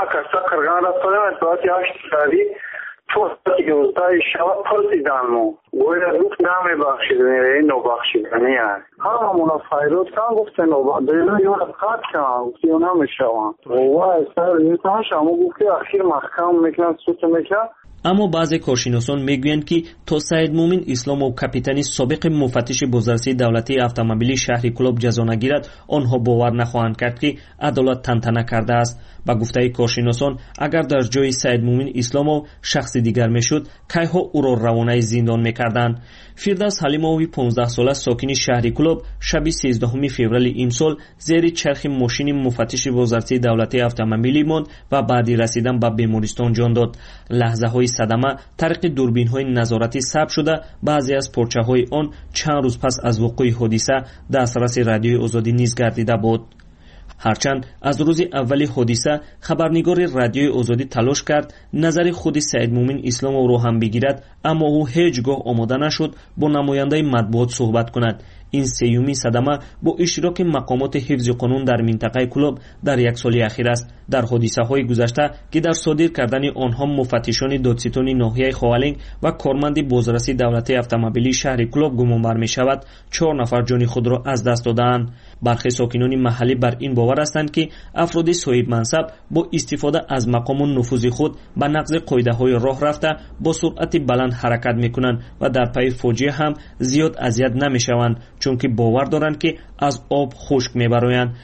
ساعتی هشت سالی تو یازده شب پرسیدن مو گویا گفت نمی بخشیدنی این نو بخشیدنی هست همه مونا فایروت کن گفته نو بخشیدنی یون قد کن گفتی یون نمیشوان و سر نیستان شما گفت که اخیر محکم میکنن سوت میکنن. اما بعضی کارشناسان میگویند که تا سعید مومن اسلامov کاپیتانی سابق مفتش بازرسی دولتی автомобили شهر کلاب جزا نگیرد آنها باور نخواهند کرد که عدالت تنتنه کرده است. با گفته کارشناسان اگر در جای سعید مومن اسلامov شخص دیگر میشد کیها او را روانه زندان میکردند. فردوس حلیمov پانزده ساله ساکن شهر کلاب شب سیزده فوریه امسال زیر چرخ ماشین مفتش بازرسی دولتی автомобили ماند و بعد رسیدن به بیمارستان جان داد. لحظه های صدمه طریق دوربین های نظارتی ثبت شده بعضی از پارچه های آن چند روز پس از وقوع حادثه دسترس رادیوی آزادی نیز گردیده بود. هرچند از روز اولی حادثه خبرنگار رادیوی آزادی تلاش کرد نظر خود سعید مومن اسلامov را هم بگیرد اما او هیچگاه آماده نشد با نماینده مطبوعات صحبت کند. این سیومین صدمه با اشتراک مقامات حفظ قانون در منطقه کلاب در یک سال اخیر است. در حادثه های گذشته که در صادر کردن آنها مفتشان دادستان ناحیه خوالنگ و کارمند بازرسی دولتی автомобили شهر کلاب گمانبر می شود چهار نفر جان خود را از دست دادند. برخی ساکنان محلی بر این باور هستند که افراد صاحب منصب با استفاده از مقام و نفوذ خود به نقض قاعده های راه رفته با سرعت بلند حرکت می کنند و در پی فاجعه هم زیاد اذیت نمی شوند چون که باور دارند که از آب خشک می برآیند.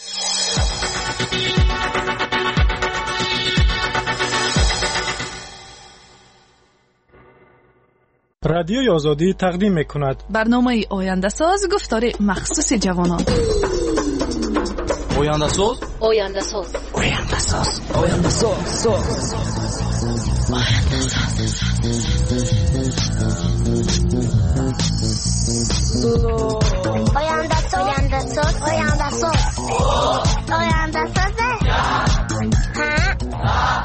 رادیوی آزادی تقدیم می کند برنامه آینده ساز گفتار مخصوص جوانان. oyandasöz oyandasöz oyandasöz oyandasöz oyandasöz oyandasöz oyandasöz oyandasöz ha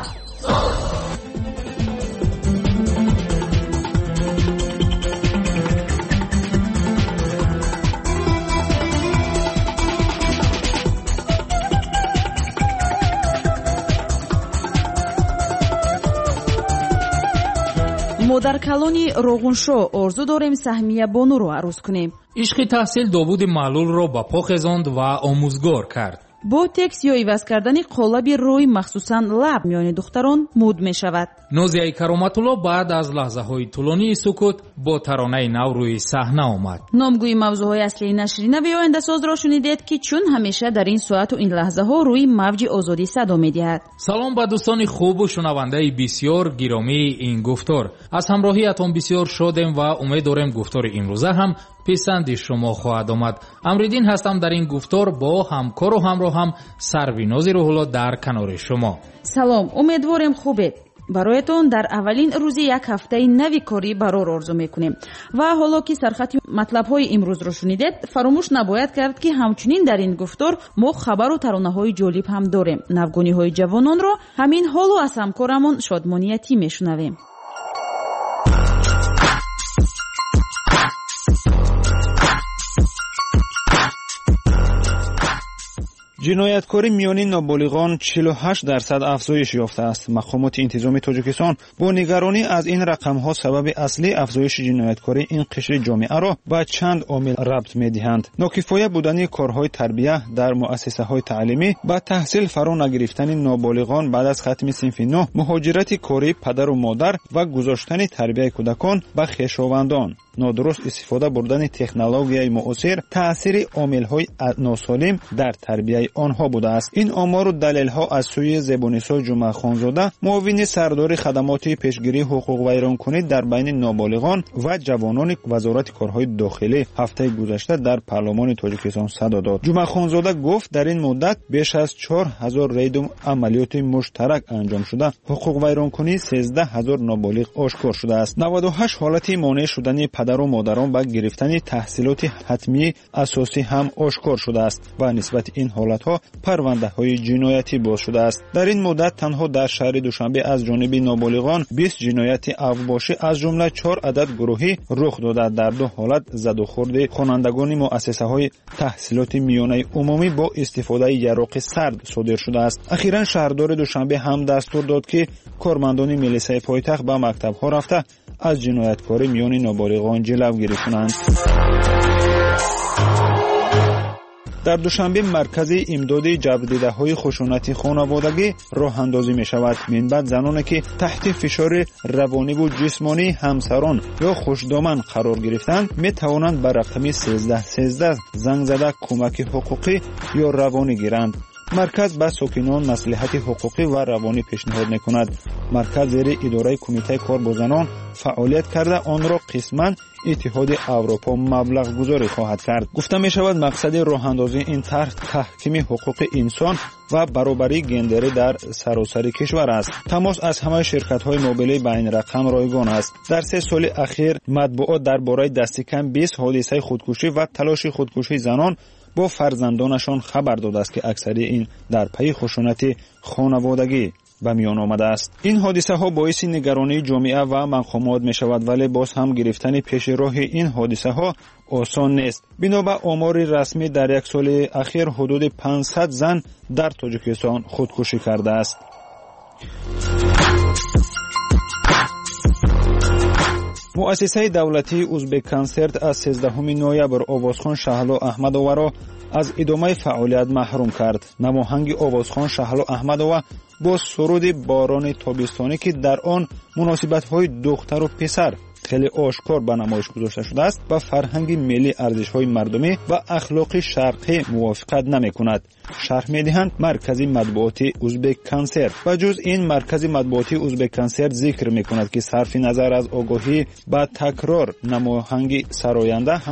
мо дар калони роғуншо орзу дорем саҳмия бонуро арӯз кунем. ишқи таҳсил довуди маълулро ба по хезонд ва омӯзгор кард. бо текст ё иваз кардани қолаби рӯй махсусан лаб миёни духтарон муд мешавад. нозияи кароматулло баъд аз лаҳзаҳои тӯлонии сукут бо таронаи нав рӯи саҳна омад. номгӯи мавзӯъҳои аслии нашри нави ояндасозро шунидед ки чун ҳамеша дар ин соату ин лаҳзаҳо рӯи мавҷи озодӣ садо медиҳад. салом ба дӯстони хубу шунавандаи бисёр гиромии ин гуфтор. аз ҳамроҳиятон бисёр шодем ва умед дорем гуфтори имрӯза ҳам писанди шумо хоҳад омад. амриддин ҳастам дар ин гуфтор бо ҳамкору ҳамроҳам сарвинози рӯҳулло дар канори шумо. салом, умедворем хубед. бароятон дар аввалин рӯзи як ҳафтаи нави корӣ барор орзу мекунем ва ҳоло ки сархати матлабҳои имрӯзро шунидед, фаромӯш набояд кард ки ҳамчунин дар ин гуфтор мо хабару таронаҳои ҷолиб ҳам дорем. навгониҳои ҷавононро ҳамин ҳоло аз ҳамкорамон шодмониятӣ мешунавем. ҷинояткорӣ миёни ноболиғон чилу ҳашт дарсад афзоиш ёфтааст. мақомоти интизоми тоҷикистон бо нигаронӣ аз ин рақамҳо сабаби аслии афзоиши ҷинояткории ин қишри ҷомеаро ба чанд омил рабт медиҳанд. нокифоя будани корҳои тарбия дар муассисаҳои таълимӣ, ба таҳсил фаро нагирифтани ноболиғон баъд аз хатми синфи нӯ, муҳоҷирати кории падару модар ва гузоштани тарбияи кӯдакон ба хешовандон, нодуруст истифода бурдани технологияи муосир, таъсири омилҳои носолим дар тарбияи онҳо будааст. ин омору далелҳо аз сӯи зебунисо ҷумъахонзода, муовини сардори хадамоти пешгирии ҳуқуқвайронкунӣ дар байни ноболиғон ва ҷавонони вазорати корҳои дохилӣ ҳафтаи гузашта дар парлумони тоҷикистон садо дод. ҷумъахонзода гуфт, дар ин муддат беш аз чор ҳазор рейду амалиёти муштарак анҷом шуда, ҳуқуқвайронкунии сенздаҳ ҳазор ноболиғ ошкор шудааст. наваду ҳашт ҳолати монеъ шудани падару модарон ба гирифтани таҳсилоти ҳатмии асосӣ ҳам ошкор шудааст ва нисбати ин ҳолатҳо парвандаҳои ҷиноятӣ боз шудааст. дар ин муддат танҳо дар шаҳри душанбе аз ҷониби ноболиғон бист ҷинояти авбошӣ аз ҷумла чор адад гурӯҳӣ рух дода, дар ду ҳолат задухӯрди хонандагони муассисаҳои таҳсилоти миёнаи умумӣ бо истифодаи яроқи сард содир шудааст. ахиран шаҳрдори душанбе ҳам дастур дод, ки кормандони милисияи пойтахт ба мактабҳо рафта аз ҷинояткорӣ миёни ноболиғон ҷилавгирӣ кунанд. дар душанбе маркази имдоди ҷабрдидаҳои хушунати хонаводагӣ роҳандозӣ мешавад. минбаъд заноне ки таҳти фишори равониву ҷисмонии ҳамсарон ё хушдоман қарор гирифтанд, метавонанд ба рақами сездаҳ сездаҳ занг зада кӯмаки ҳуқуқӣ ё равонӣ гиранд. марказ ба сокинон маслиҳати ҳуқуқӣ ва равонӣ пешниҳод мекунад. марказ зери идораи кумитаи кор бо занон фаъолият карда, онро қисман иттиҳоди аврупо маблағгузорӣ хоҳад кард. гуфта мешавад, мақсади роҳандозии ин тарҳ таҳкими ҳуқуқи инсон ва баробарии гендерӣ дар саросари кишвар аст. тамос аз ҳамаи ширкатҳои мобилии байнрақам ройгон аст. дар се соли ахир матбуот дар бораи дасти кам бист ҳодисаи худкушӣ ва талоши худкушии занон бо фарзандонашон хабар додааст, ки аксари ин дар пайи хушунати хонаводагӣ ба миён омадааст. ин ҳодисаҳо боиси нигаронии ҷомеа ва мақомот мешавад, вале боз ҳам гирифтани пешироҳи ин ҳодисаҳо осон нест. бино ба омори расмӣ, дар як соли ахир ҳудуди панҷсад зан дар тоҷикистон худкушӣ кардааст. муассисаи давлатии узбекконсерт аз сездаҳуми ноябр овозхон шаҳло аҳмадоваро аз идомаи фаъолият маҳрум кард. намоҳанги овозхон шаҳло аҳмадова бо суруди борони тобистонӣ, ки дар он муносибатҳои духтару писар хеле ошкор ба намоиш гузошта шудааст, ба фарҳанги миллӣ, арзишҳои мардумӣ ва ахлоқи шарқӣ мувофиқат намекунад. шарҳ медиҳанд маркази матбуоти узбекконсерт. ба ҷуз ин, маркази матбуоти узбекконсерт зикр мекунад, ки сарфи назар аз огоҳӣ ба такрор намоҳанги сароянда, ҳанӯз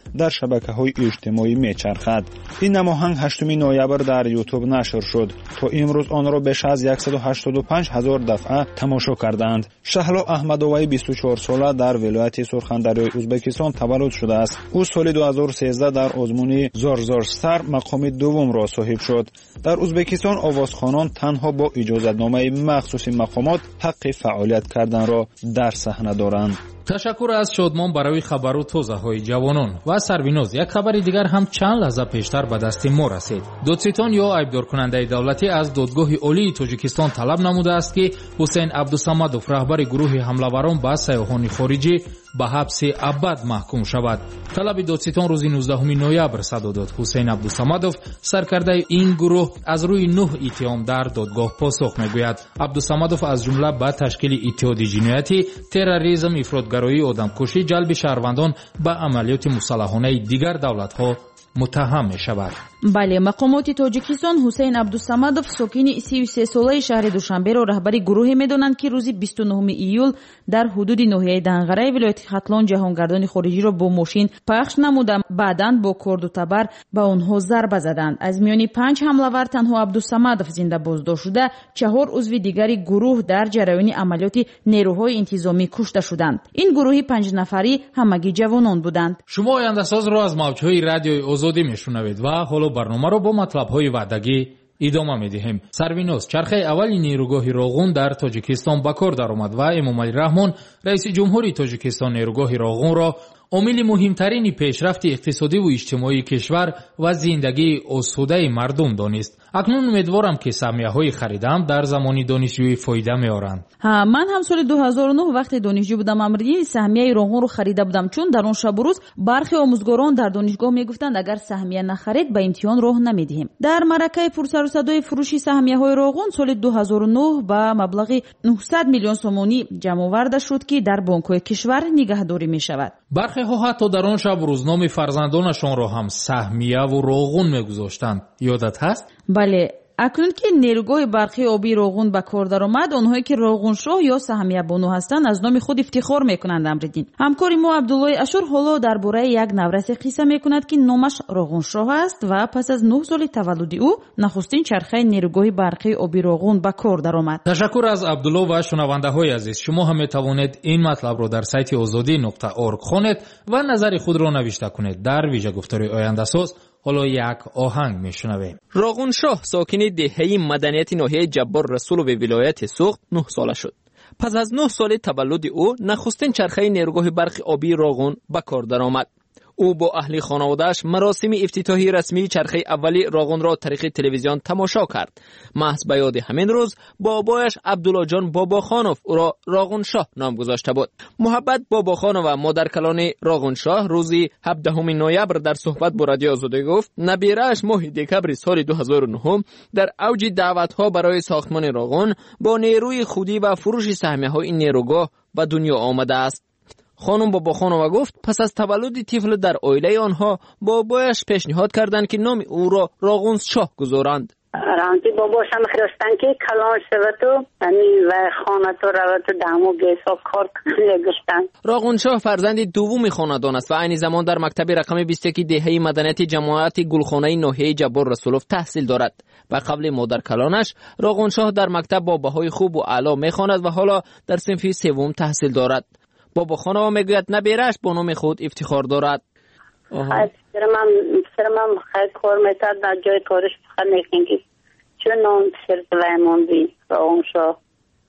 در شبکه‌های اجتماعی میچرخد. این نماهنگ هشتم نوامبر در یوتیوب نشر شد. تا امروز آن را بیش از صد و هشتاد و پنج هزار دفعه تماشا کردند. شهلا احمدوی بیست و چهار ساله در ولایت سرخندریای ازبکستان تولد شده است. او سال دو هزار و سیزده در آزمون زارزارستر مقام دوم را صاحب شد. در ازبکستان آوازخوانان تنها با اجازتنامه مخصوص مقامات حق فعالیت کردن را در صحنه دارند. تشکر از شادمان برای خبر و توضیح‌های جوانان و سروینوز. یک خبر دیگر هم چند لحظه پیشتر به دست ما رسید. دادستان یا عیبدار کننده دولتی از دادگاه عالی تاجیکستان طلب نموده است که حسین عبدالصمدوف رهبر گروه حمله‌وران به سیاحان خارجی به حبس ابد محکوم شود. طلب دادستان روز نوزدهم نوامبر صدر داد. حسین عبدالصمدوف سرکرده این گروه از روی نه اتهام در دادگاه پاسخ میگوید. عبدالصمدوف از جمله به تشکیل اتحاد جنایتی، تروریسم، افراطگرایی، آدمکشی، جلب شهروندان به عملیات مسلحانه دیگر دولت‌ها متهم می شود. بله، مقامات تاجیکستان حسین عبدالصمدوف ساکن سی و سه ساله شهر دوشنبه را رهبر گروهی می‌دانند که روز بیست و نهم ایول در حدود ناحیه دنغره ولایت ختلان جهانگردان خارجی را با ماشین پخش نموده بعداً با کرد و تبر به آنها ضربه زدند. از میان پنج حمله‌ور تنها عبدالصمدوف زنده بازداشت شده، چهار عضو دیگری گروه در جریان عملیات نیروهای انتظامی کشته شدند. این گروهی پنج نفری همگی جوانان بودند. شما آینده‌ساز را از موج‌های رادیوی آزادی میشنوید و حالا برنامه را با مطلب‌های وعدگی ادامه می‌دهیم. سروینوز چرخه اولی نیروگاه راغون در تاجیکستان به کار درآمد و امامعلی رحمان رئیس جمهوری تاجیکستان نیروگاه راغون را عامل مهمترین پیشرفت اقتصادی و اجتماعی کشور و زندگی آسوده مردم دانست. اکنون امیدوارم که سهمیه‌های خریدم در زمان دانشجویی فایده می‌آورند. ها، من هم سال دو هزار و نه وقتی دانشجو بودم امردین سهمیه راغون رو خریده بودم، چون در اون شب و روز برخی آموزگاران در دانشگاه میگفتند اگر سهمیه نخرید به امتحان راه نمیدهیم. در معرکه پرسر و صدای فروشی سهمیه‌های راغون سال دو هزار و نه با مبلغ نهصد میلیون سومانی جمع آورده شد که در بانک‌های کشور نگهداری می‌شود. برخی ها حتی در آن شب روزنامه فرزندانشان را هم سهمیه و راغون می‌گذاشتند. یادت هست؟ بله، اکنون که نیروگاه برقی آبی راغون به کار درآمد، آنهایی که راغون شاه یا سهمیه بانو هستند از نام خود افتخار میکنند. امردین همکاری ما عبدالله اشور حالا درباره یک نورس قصه میکند که نامش راغون شاه است و پس از نه سال تولد او نخستین چرخه نیروگاه برقی آبی راغون به کار درآمد. تشکر از عبدالله و شنونده های عزیز. شما هم میتوانید این مطلب را در سایت آزادی نقطه اورگ خوانید و نظر خود را نوشته کنید. در ویژه گفتاری آینده ساز حالا یک آهنگ میشنویم. راغون شاه ساکن دهه مدنیت ناحیه جبار رسول و ولایت سوخت نه ساله شد. پس از نه سال تولد او نخستین چرخه نیروگاه برق آبی راغون به کار درآمد. او با اهل خانواده‌اش مراسم افتتاحی رسمی چرخه اولی راغون را طریق تلویزیون تماشا کرد. محض به یاد همین روز بابایش عبدالله جان باباخانوف او را راغون شاه نام گذاشته بود. محبت باباخانوف و مادر کلان راغون شاه روزی هفدهم نوامبر در صحبت با رادیو آزادی گفت نبیره‌اش ماه دکبر سال دو هزار و نه در اوج دعوت‌ها برای ساختمان راغون با نیروی خودی و فروش سهمیه‌های این نیروگاه به دنیا آمده است. خانم باباخانوف گفت پس از تولد طفل در عائله آنها بابایش پیشنهاد کردند که نام او را راغون شاه گذارند. رانتی باباشم خواستن که کلان شود و یعنی و خانه تو رود و دمو گیسا کار نگشتن. راغون شاه فرزند دوم خاندان است و عین زمان در مکتب رقم بیست و یک دهه مدنیت جماعت گلخانه ناحیه جبار رسولوف تحصیل دارد. و قبل مادر کلانش راغون شاه در مکتب با بهای خوب و اعلی میخواند و حالا در صنف سوم تحصیل دارد. بابا خانوام میگوید نبیرش با نام خود افتخار دارد. خیلی سرمم سرمم خیلی کار میتاد در جای کارش بخیر میکنگی چون نام سرد ویمون بی راغون شاه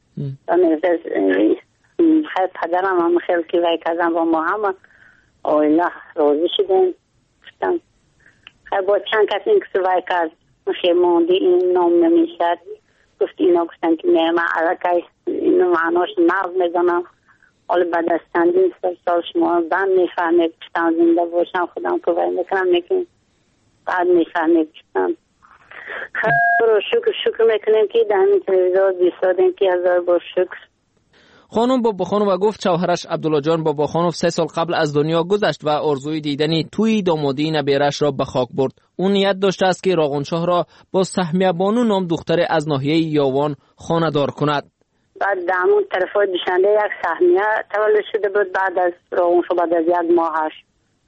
و میزد خیلی پدرم هم خیلی که وی کردن با ما هم آیله راضی شدن خیلی با چند کسی این کسی وی کرد خیلی موندی این نام نمیشد گفت اینا گفتن که نه من علاقه اینو معناش نقض میدانم حالا بعد از چندین سال سال شما بند میفهمه کشتم زنده باشم خودم پروایی میکنم میکنم بعد میفهمه کشتم خیلی رو شکر شکر میکنیم که در همین تلویزیون بیستادیم که هزار بار شکر. خانم باباخانوف گفت شوهرش عبدالله جان باباخانوف سه سال قبل از دنیا گذشت و آرزوی دیدن توی دامادی نبیرش را به خاک برد. اون نیت داشته است که راغون شاه را با سهمیه بانو نام دختر از ناحیه یاوان خانه‌دار کند. بعد دامون طرفای دوشنبه یک سهمیه تولد شده بود بعد از راغون شاه بعد از یک ماهش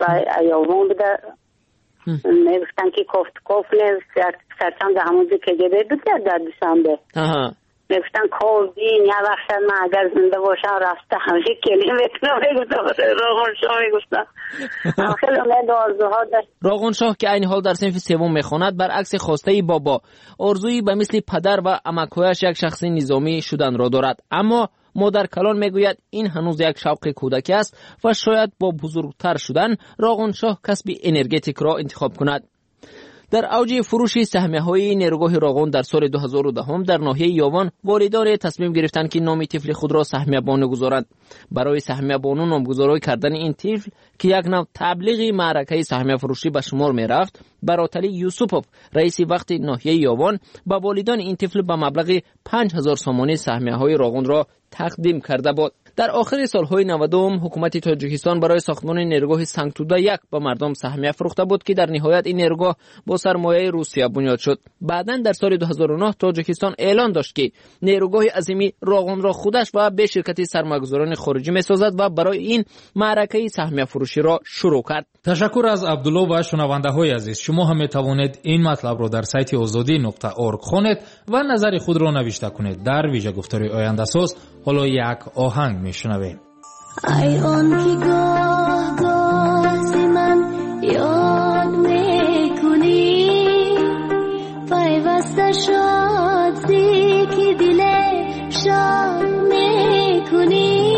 و ایوان بوده نوشتن که کفت کفل سرچند همونجا که گبه بوده در دوشنبه نوشتن کوبین یا وقت من اگر زنده باشم رفته همیشه کلیم بکنم میگفتم راغون شاه میگفتم خیلی امید و آرزوها داشت. راغون شاه که این حال در صنف سوم میخواند برعکس خواسته بابا آرزویی به مثل پدر و عمک‌هایش یک شخص نظامی شدن را دارد، اما مادر کلان میگوید این هنوز یک شوق کودکی است و شاید با بزرگتر شدن راغون شاه کسب انرژتیک را انتخاب کند. در اوج فروش سهمیه‌های نیروگاه راغون در سال دو هزار و ده در ناحیه یاوان والدان تصمیم گرفتند که نام طفل خود را سهمیه بانو گذارند. برای سهمیه بانو نامگذاری کردن این طفل که یک نوع تبلیغ معرکه سهمیه فروشی به شمار می‌رفت، براتلی یوسوپوف رئیس وقت ناحیه یاوان با والدان این طفل به مبلغ پنج هزار سومانی سهمیه‌های راغون را تقدیم کرده بود. در آخر سالهای نود حکومت تاجیکستان برای ساختمان نیروگاه سنگتودا یک به مردم سهمیه فروخته بود که در نهایت این نیروگاه با سرمایه روسیه بنیاد شد. بعداً در سال دو هزار و نه تاجیکستان اعلان داشت که نیروگاه عظیمی راغون را خودش و به شرکت سرمایه‌گذاران خارجی می‌سازد و برای این معرکه سهمیه فروشی را شروع کرد. تشکر از عبدالله و شنونده‌های عزیز. شما هم می‌توانید این مطلب را در سایت آزادی نقطه اورگ خوانید و نظر خود را نوشته کنید. در ویژه گفتاری آینده ساز حالا یک آهنگ میشنویم. ای آن که گاه گاه ز من یاد میکنی پیوسته شد زی که دل شاد میکنی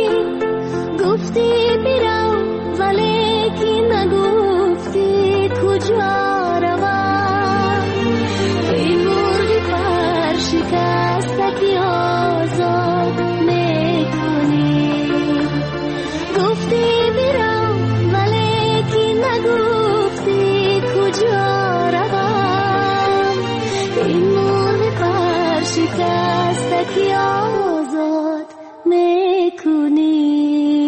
گفتی برم ولی که نگفتی کجا روم ای مرغ پر شکسته که آزاد میکنی گفتی برم ولی که نگفتی کجا روم این مرغ پر شکسته که آزاد میکنی.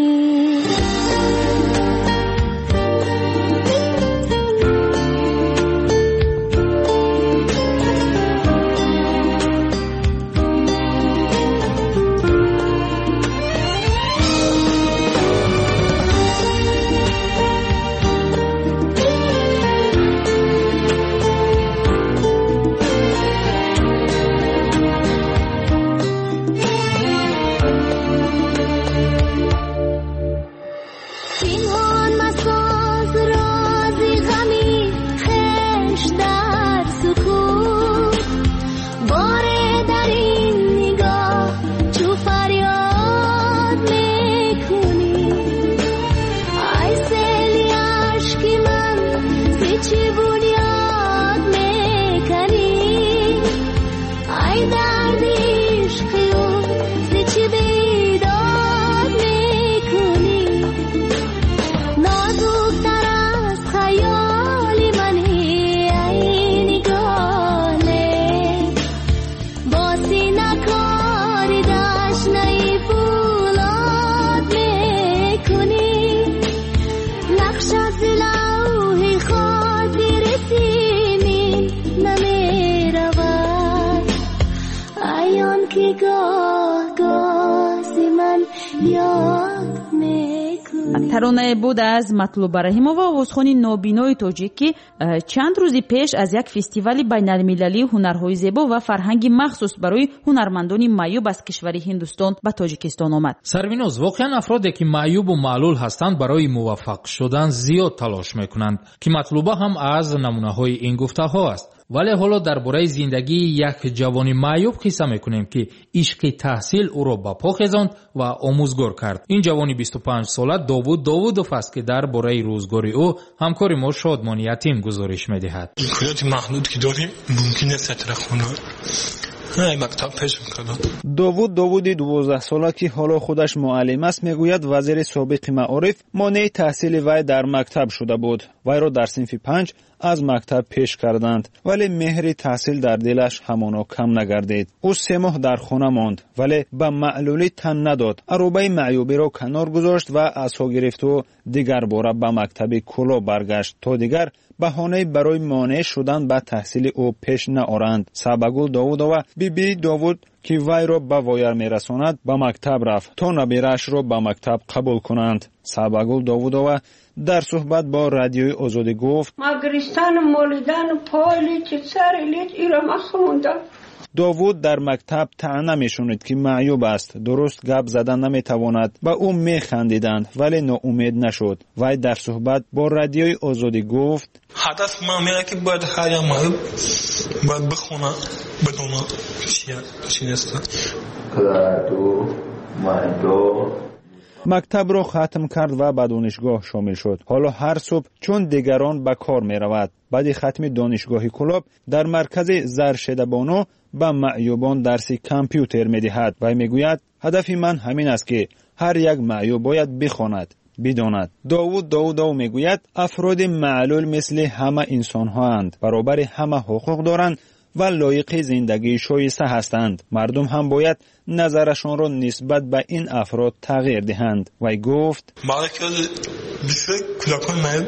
ترانه بود از مطلوب رحیمова آوازخوانی نابینای تاجیک که چند روزی پیش از یک فستیوال بین‌المللی هنرهای زیبا و فرهنگی مخصوص برای هنرمندان معیوب از کشور هندوستان به تاجیکستان آمد. سروینوز، واقعا افرادی که معیوب و معلول هستند برای موفق شدن زیاد تلاش میکنند که مطلوبه هم از نمونه‌های این گفته‌ها است. ولی حالا درباره زندگی یک جوان معیوب قصه میکنیم که عشق تحصیل او را به پا خیزاند و آموزگار کرد. این جوانی بیست و پنج ساله داوود داوودوف است که درباره روزگاری او همکار ما شادمان یتیم گزارش میدهد. امکانات محدود که داریم ممکن است تر خونه نه مکتب پیش میکنم. داوود داوودی دوازده ساله که حالا خودش معلم است میگوید وزیر سابق معارف مانع تحصیل وی در مکتب شده بود. وی را در صنف پنج از مکتب پیش کردند ولی مهر تحصیل در دلش همانا کم نگردید. او سه ماه در خانه ماند ولی به معلولی تن نداد. عروبه معیوبی را کنار گذاشت و عصا گرفت و دیگر باره به مکتب کلا برگشت تا دیگر بهانه برای مانع شدن به تحصیل او پیش نآورند. سبگل داوود و بی بی داوود که وی را به وایر میرساند به مکتب رفت تا نبیرش را به مکتب قبول کنند. سباگل داوودова در صحبت با رادیوی آزادی گفت مگریستان مالیدن پایلی که سر لیت ایرا مخوندم. داوود در مکتب طعنه میشنید که معیوب است، درست گپ زدن نمیتواند. به او میخندیدند ولی ناامید نشد. وی در صحبت با رادیوی آزادی گفت هدف من میره که باید هر یک معیوب باید بخونه بدونه چیه چی نیست. مکتب را ختم کرد و به دانشگاه شامل شد. حالا هر صبح چون دیگران به کار می رود. بعد ختم دانشگاه کلاب در مرکز زرشدبانو به معیوبان درس کامپیوتر می دهد و می گوید هدف من همین است که هر یک معیوب باید بخواند، بداند. داوود داوودو می گوید افراد معلول مثل همه انسان ها اند، برابر همه حقوق دارند و لایق زندگی شایسته هستند. مردم هم باید نظرشان را نسبت به این افراد تغییر دهند. و گفت برای که بیشتر کودکان معیوب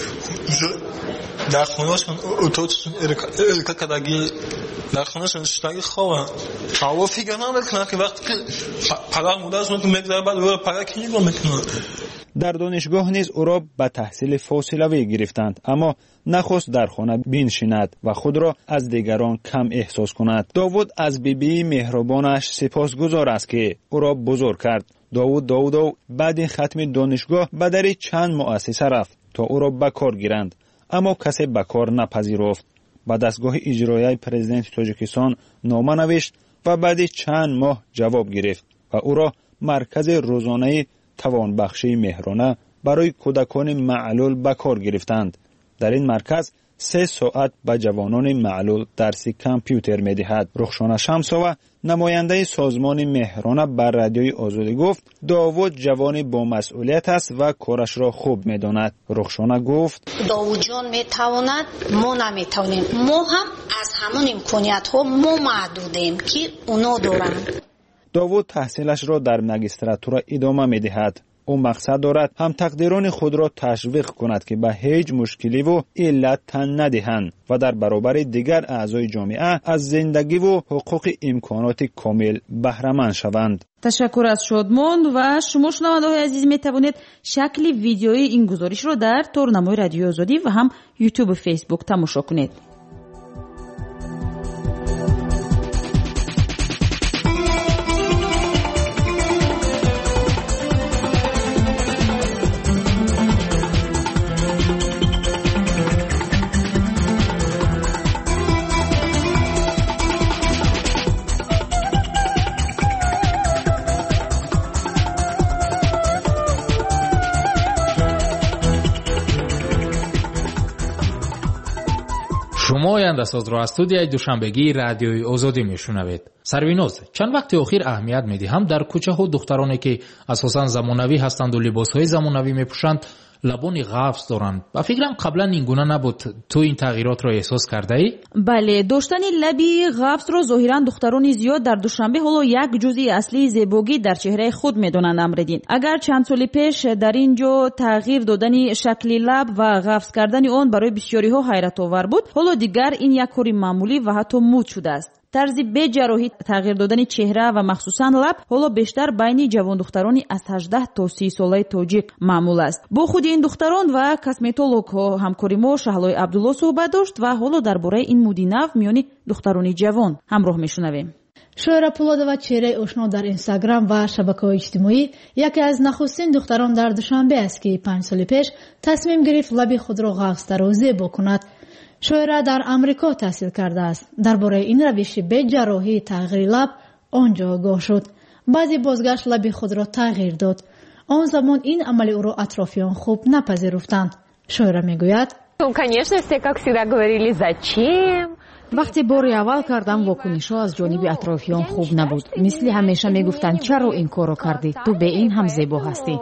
در خانه‌شان اتاقشون ارکا کدگی در خانه‌شون شتاگی خواه هوا فکر نمیکنه که وقتی که پدر مادرشون تو میگذره بعد او را پدر که نگاه میکنه. در دانشگاه نیز او را به تحصیل فاصله‌ای گرفتند، اما نخواست در خانه بنشیند و خود را از دیگران کم احساس کند. داوود از بیبی مهربانش سپاسگزار است که او را بزرگ کرد. داوود داوودو بعد ختم دانشگاه به در چند مؤسسه رفت تا او را به کار گیرند، اما کسی به کار نپذیرفت. به دستگاه اجرایی پرزیدنت تاجیکستان نامه نوشت و بعد چند ماه جواب گرفت و او را مرکز روزانه توانبخشی مهرانه برای کودکان معلول به کار گرفتند. در این مرکز سه ساعت به جوانان معلول درس کامپیوتر می دهد. رخشانه شمسова نماینده سازمان مهرانه بر رادیوی آزادی گفت داوود جوان با مسئولیت است و کارش را خوب می داند. رخشانه گفت داوود جان می تواند، ما نمی توانیم. ما هم از همان امکانیت ها ما محدودیم که اونا دارند. داوود تحصیلش را در ماجستراتورا ادامه می دهد. او مقصد دارد هم تقدیران خود را تشویق کند که به هیچ مشکلی و علت تن ندهند و در برابر دیگر اعضای جامعه از زندگی و حقوق امکانات کامل بهره‌مند شوند. تشکر از شادمان و شما شنونده‌های عزیز می توانید شکل ویدیویی این گزارش را در تورنمای رادیو آزادی و هم یوتیوب و فیسبوک تماشا کنید. شما آینده‌ساز را از استودیوی دوشنبگی رادیوی آزادی میشنوید. سرویناز چند وقت اخیر اهمیت میدهم در کوچه ها دخترانی که اساساً زمانوی هستند و لباسهای زمانوی میپوشند لبان غفص دارند. و فکرم قبلا این گونه نبود. تو این تغییرات را احساس کرده ای؟ بله، داشتن لبی غفص را ظاهرا دختران زیاد در دوشنبه حالا یک جزئی اصلی زیبایی در چهره خود میدونند. امردین اگر چند سال پیش در اینجا تغییر دادن شکل لب و غفص کردن آن برای بسیاری ها حیرت آور بود، حالا دیگر این یک کار معمولی و حتی مد شده است. طرز به جراحی تغییر دادن چهره و مخصوصا لب حالا بیشتر بین جوان دخترانی از هجده تا سی ساله تاجیک معمول است. با خود این دختران و کسمتولوگ ها همکاری ما شهلای عبدالله صحبت داشت و حالا درباره این مدی نو میان دخترانی جوان همراه میشنویم. شوهر پولادова چهره آشنا در اینستاگرام و شبکه‌های اجتماعی یکی از نخستین دختران در دوشنبه است که پنج سال پیش تصمیم گرفت لب خود را غفص‌تر و زیبا کند. شوهر در امریکا تحصیل کرده است. درباره این روش به جراحی تغییر لب آنجا آگاه شد. بعضی بازگشت لب خود را تغییر داد. آن زمان این عمل او را اطرافیان خوب نپذیرفتند. شوهر میگوید конечно, все как всегда говорили зачем. وقتی بار اول کردم واکنش‌ها از جانب اطرافیان خوب نبود. مثل همیشه میگفتند چرا این کارو کردی؟ تو به این هم زیبا هستی.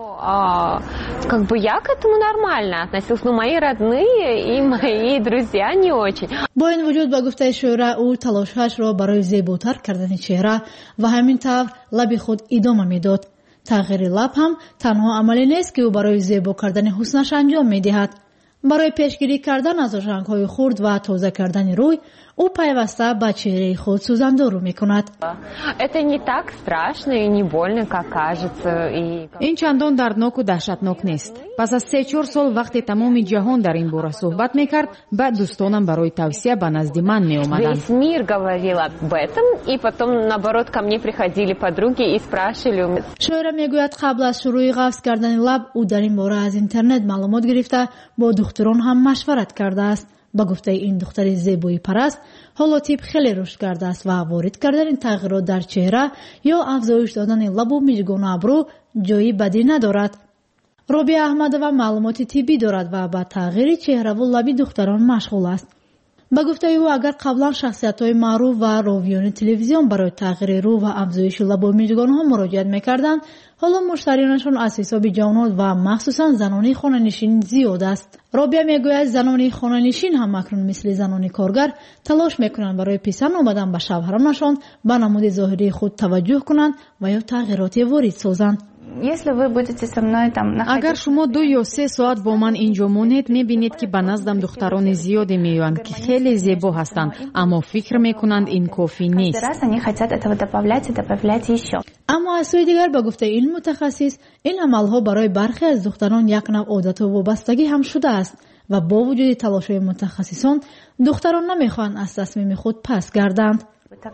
как бы я к этому нормально относилась, но мои родные и мои друзья не очень. با این وجود با گفته شوهر او تلاشش را برای زیباتر کردن چهره و همین طور لب خود ادامه میداد. تغییر لب هم تنها عملی نیست که او برای زیبا کردن حسنش انجام میدهد. برای پیشگیری کردن از رنگ‌های خرد و تازه کردن روی، او پیوسته به چهره خود سوزاندو رو میکند. این چندان دردناک و دهشتناک نیست. پس از سه چهار سال وقتی تمام جهان در این باره صحبت میکرد، بعد دوستانم برای توصیه به نزد من می اومدند. شاعر میگوید قبل از شروع قفس کردن لب، او در این باره از اینترنت معلومات گرفته با دکتران هم مشورت کرده است. با گفته این دختر زیبایی پرست، هولوتیپ خیلی رشد کرده است و وارد کردن این تغییرات در چهره یا افزایش دادن لب و میزگان و ابرو جایی بدی ندارد. رابعه احمدова معلومات طبی دارد و با تغییر چهره و لب دختران مشغول است. با گفته او اگر قبلا شخصیت‌های معروف و راویان تلویزیون برای تغییر رو و افزایش لب و میزگان‌ها مراجعت می‌کردند، حالا مشتریانشان از حساب جوانان و مخصوصا زنان خانه‌نشین زیاد است. رابعه میگوید زنان خانه‌نشین هم اکنون مثل زنان کارگر تلاش میکنند برای پسند آمدن به شوهرانشان به نمود ظاهری خود توجه کنند و یا تغییراتی وارد سازند. اگر شما دو یا سه ساعت با من اینجا مونید، میبینید که به نزدم دختران زیادی میآیند که خیلی زیبا هستند، اما فکر میکنند این کافی نیست. اما از سوی دیگر با گفته این متخصص، این عملها برای برخی از دختران یک نوع عادت و وابستگی هم شده است و با وجود تلاش‌های متخصصان، دختران نمیخواهند از تصمیم خود پس گردند.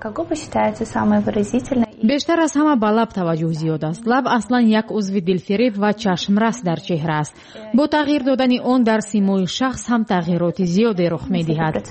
بیشتر از همه به لب توجه زیاد است. لب اصلا یک عضو دلفریب و چشمرس در چهره است. با تغییر دادن آن در سیمای شخص هم تغییرات زیادی رخ می‌دهد.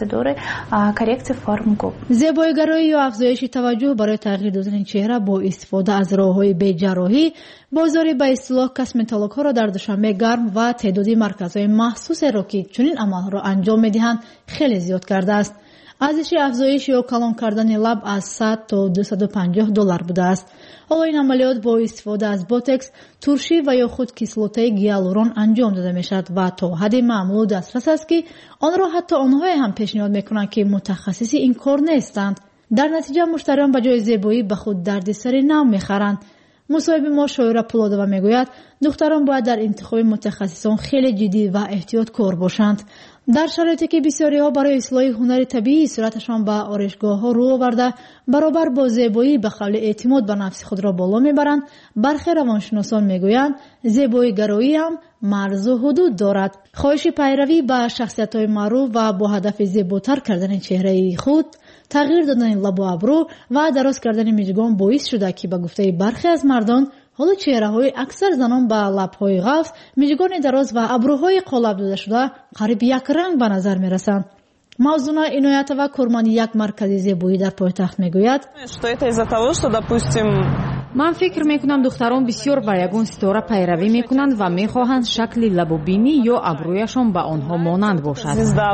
زیبایی‌گرایی یا افزایش توجه برای تغییر دادن چهره با استفاده از راه‌های بی‌جراحی، بازاری به اصطلاح کسمتولوژها را در دوشنبه گرم و تعدادی مرکزهای مخصوص را که چنین عمل را انجام می‌دهند خیلی زیاد کرده است. ارزش افزایش یا کلان کردن لب از صد تا دویست و پنجاه دلار بوده است. حالا این عملیات با استفاده از بوتکس، ترشی و یا خود کیسلوته گیالورون انجام داده می شود و تا حد معمول دسترس است که آن را حتی آنها هم پیشنهاد میکنند که متخصصی این کار نیستند. در نتیجه مشتریان به جای زیبایی به خود دردسر نو میخرند. مصاحب ما شاعره پولادووا میگوید دختران باید در انتخاب متخصصان خیلی جدی و احتیاط کار باشند. در شرایطی که بسیاری ها برای اصلاح هنر طبیعی صورتشان به آرایشگاه ها رو آورده برابر با زیبایی به قول اعتماد به نفس خود را بالا میبرند، برخی روانشناسان میگویند زیبایی گرایی هم مرز و حدود دارد. خواهش پیروی به شخصیت های معروف و با هدف زیباتر کردن چهره خود، تغییر دادن لب و ابرو و دراز کردن میزگان باعث شده که به گفته برخی از مردان حالا چهره های اکثر زنان به لب های قفس، میزگان دراز و ابروهای قالب داده شده قریب یک رنگ به نظر می رسند. موضوع اینایتова کرمانی یک مرکز زیبایی در پایتخت میگوید من فکر میکنم دختران بسیار به یگان ستاره پیروی میکنند و میخواهند شکل لب و بینی یا ابرویشان به آنها مانند باشد.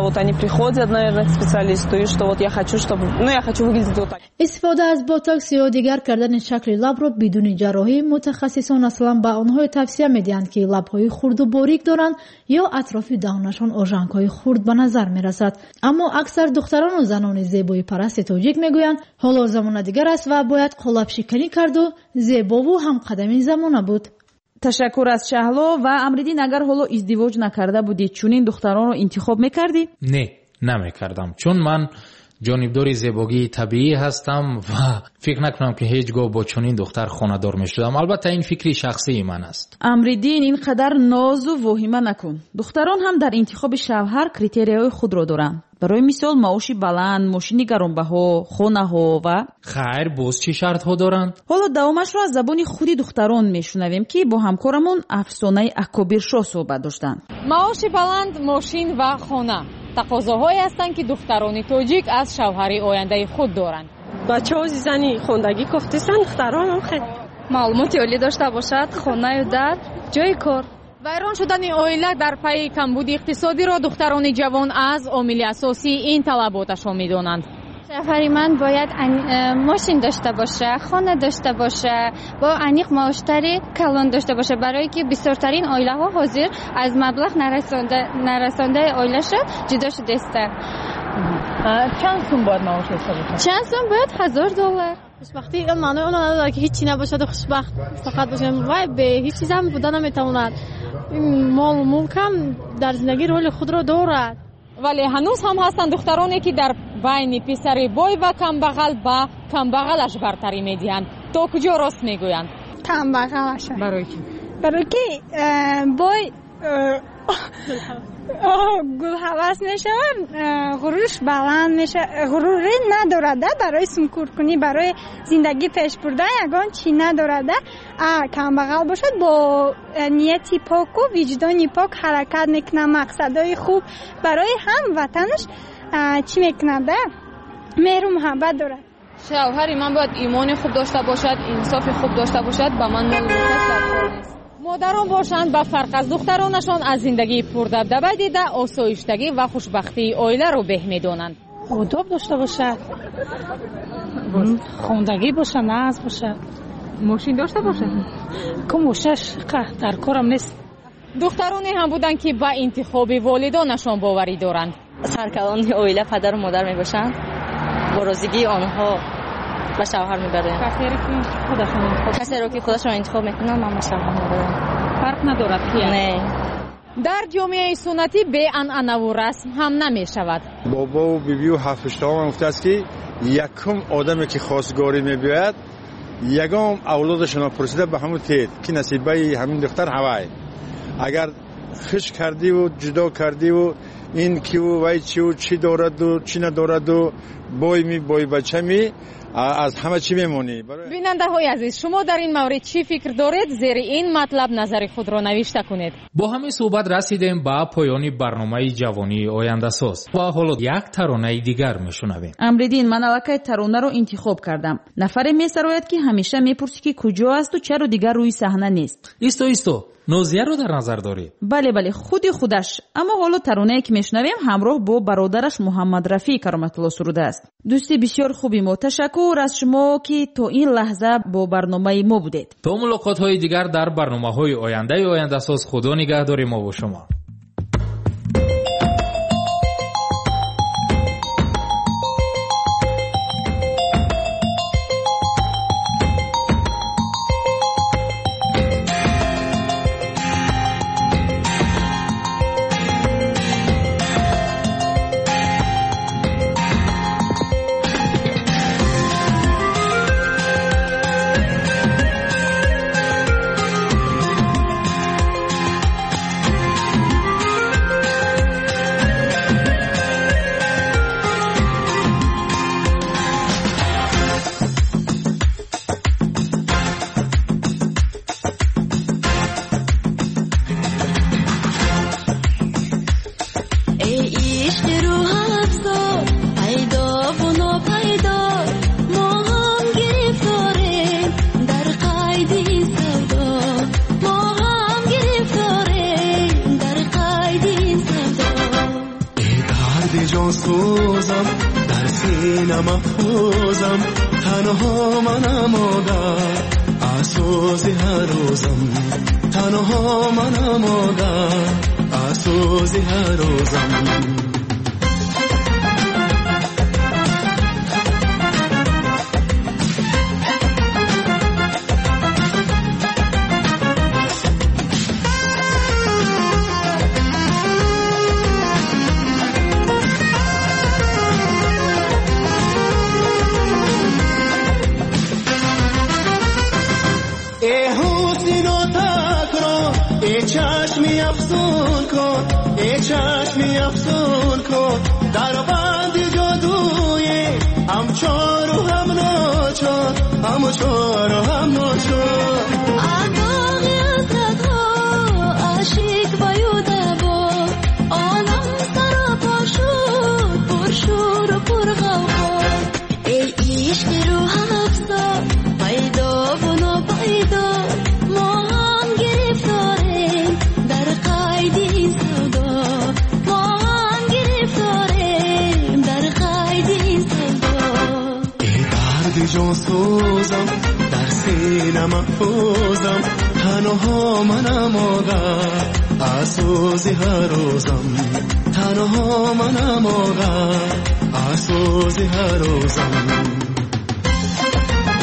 استفاده از بوتاکس یا دیگر کردن شکل لب را بدون جراحی، متخصصان اصلا به آنها توصیه میدهند که لبهای خرد و باریک دارند یا اطراف دهانشان آژانک‌های خرد به نظر میرسد. اما اکثر دختران و زنان زیبایی پرست تاجیک میگویند حالا زمان دیگر است و باید قالب شکنی کرد و زیبا و هم قدمی زمانه بود. تشکر از شهلا. و امریدین اگر حالا ازدواج نکرده بودی چونین دختران رو انتخاب میکردی؟ نه نمیکردم، چون من جانبدار زیبایی طبیعی هستم و فکر نکنم که هیچگاه با چنین دختر خانه‌دار میشدم. البته این فکری شخصی من است. امریدین اینقدر ناز و واهمه نکن. دختران هم در انتخاب شوهر کریتریای خود را دارند. برای مثال معاشی بلند، ماشین گرانبها، خانه ها و خیر باز چه شرط ها دارند؟ حالا دوامش را از زبان خودی دختران میشنویم که با همکارمون افسانه اکابر شاه صحبت داشتن. معاشی بلند، ماشین و خانه تقاضاهایی هستند که دختران تاجیک از شوهر آینده خود دارند. بچه‌ها زنی خوندگی گفتن دختران هم خیلی معلومات عالی داشته باشد، خانه و در جای کار. ویران شدن عائله در پی کمبود اقتصادی را دختران جوان از عامل اساسی این طلباتشان می‌دانند. شوهر من باید ماشین داشته باشه، خانه داشته باشه، با انیق معاشتری کلان داشته باشه، برای که بسیارترین عائله ها حاضر از مبلغ نرسانده نرسانده عائله شد جدا شده است. چند سوم باید معاش داشته باشه؟ چند سوم باید هزار دلار. خوشبختی این معنی اون نداره که هیچی نباشد و خوشبخت فقط باشیم وای به هیچ چیز هم بودن نمیتواند. این مال ملک هم در زندگی رول خود را دارد. ولی هنوز هم هستند دخترانی که در بین پسر بای و کمبغل با کمبغلش برتری میدهند. تا کجا راست میگویند؟ کمبغلش. برای کی؟ برای کی بای گل حواس میشه، غرورش بلند میشه، غروری ندارده برای سمکور کنی، برای زندگی پیش بردن یگان چی ندارده. کمبغل باشد با نیتی پاک و وجدانی پاک حرکت میکنه، مقصدهای خوب برای هم وطنش چی میکنه، مهر و محبت دارد. شوهر من باید ایمان خوب داشته باشد، انصاف خوب داشته باشد، با من نیست. مادران باشند به فرق از دخترانشان از زندگی پردبدبه دیده آسایشتگی و خوشبختی عائله رو به میدانند. آداب داشته باشد، خوندگی باشد، ناز باشد، ماشین داشته باشد. که ماشینش در کارم نیست. دخترانی هم بودند که به انتخاب والدانشان باوری دارند. سرکلان عائله پدر و مادر می باشند، با راضیگی آنها با شوهر میبرن. کسی رو که خودشون کسی رو که خودشون انتخاب میکنن من با شوهر میبرم. فرق ندارد که نه. در جامعه سنتی به عنعنه و رسم هم نمی شود. بابا و بیبی و هفت پشته‌ها گفته است که یکم آدمی که خواستگاری میبیاید یگام اولادشون پرسیده به همون تید که نصیبه همین دختر هوای. اگر خش کردی و جدا کردی و این کی و وای چی و چی دارد و چی ندارد و بای می بای بچه می از همه چی میمونی. بیننده های عزیز شما در این مورد چی فکر دارید؟ زیر این مطلب نظر خود را نوشته کنید. با همین صحبت رسیدیم به پایان برنامه جوانی آینده ساز و حالا یک ترانه دیگر میشنویم. امریدین من الکی ترانه رو انتخاب کردم. نفری میسراید که همیشه میپرسی که کجا است و چرا دیگر روی صحنه نیست. ایستو ایستو نوزیه رو در نظر داری؟ بله بله خودی خودش. اما حالا ترانه‌ای که میشنویم همراه با برادرش محمد رفیع کرامت الله سروده است. دوستی بسیار خوبی ما، تشکر از شما که تا این لحظه با برنامه ما بودید. تا ملاقات های دیگر در برنامه های آینده آینده ساز خدا نگهدار ما با شما. سوزم در سینه محفوظم تنها منم آدم اسوزی هر روزم تنها منم آدم اسوزی هر روزم چشمی افسون کن ای چشمی افسون کن در بند جادوی هم چار و هم ناچار هم چار و هم ناچار آگاهی ازت ها عشق بیوده با آنم سر پاشود پر شور و پر غوغا ای عشق رو حفظا پیدا و ناپیدا جان سوزم در سینه محفوظم تنها منم آقا اسوزی هر روزم تنها منم آقا اسوزی هر روزم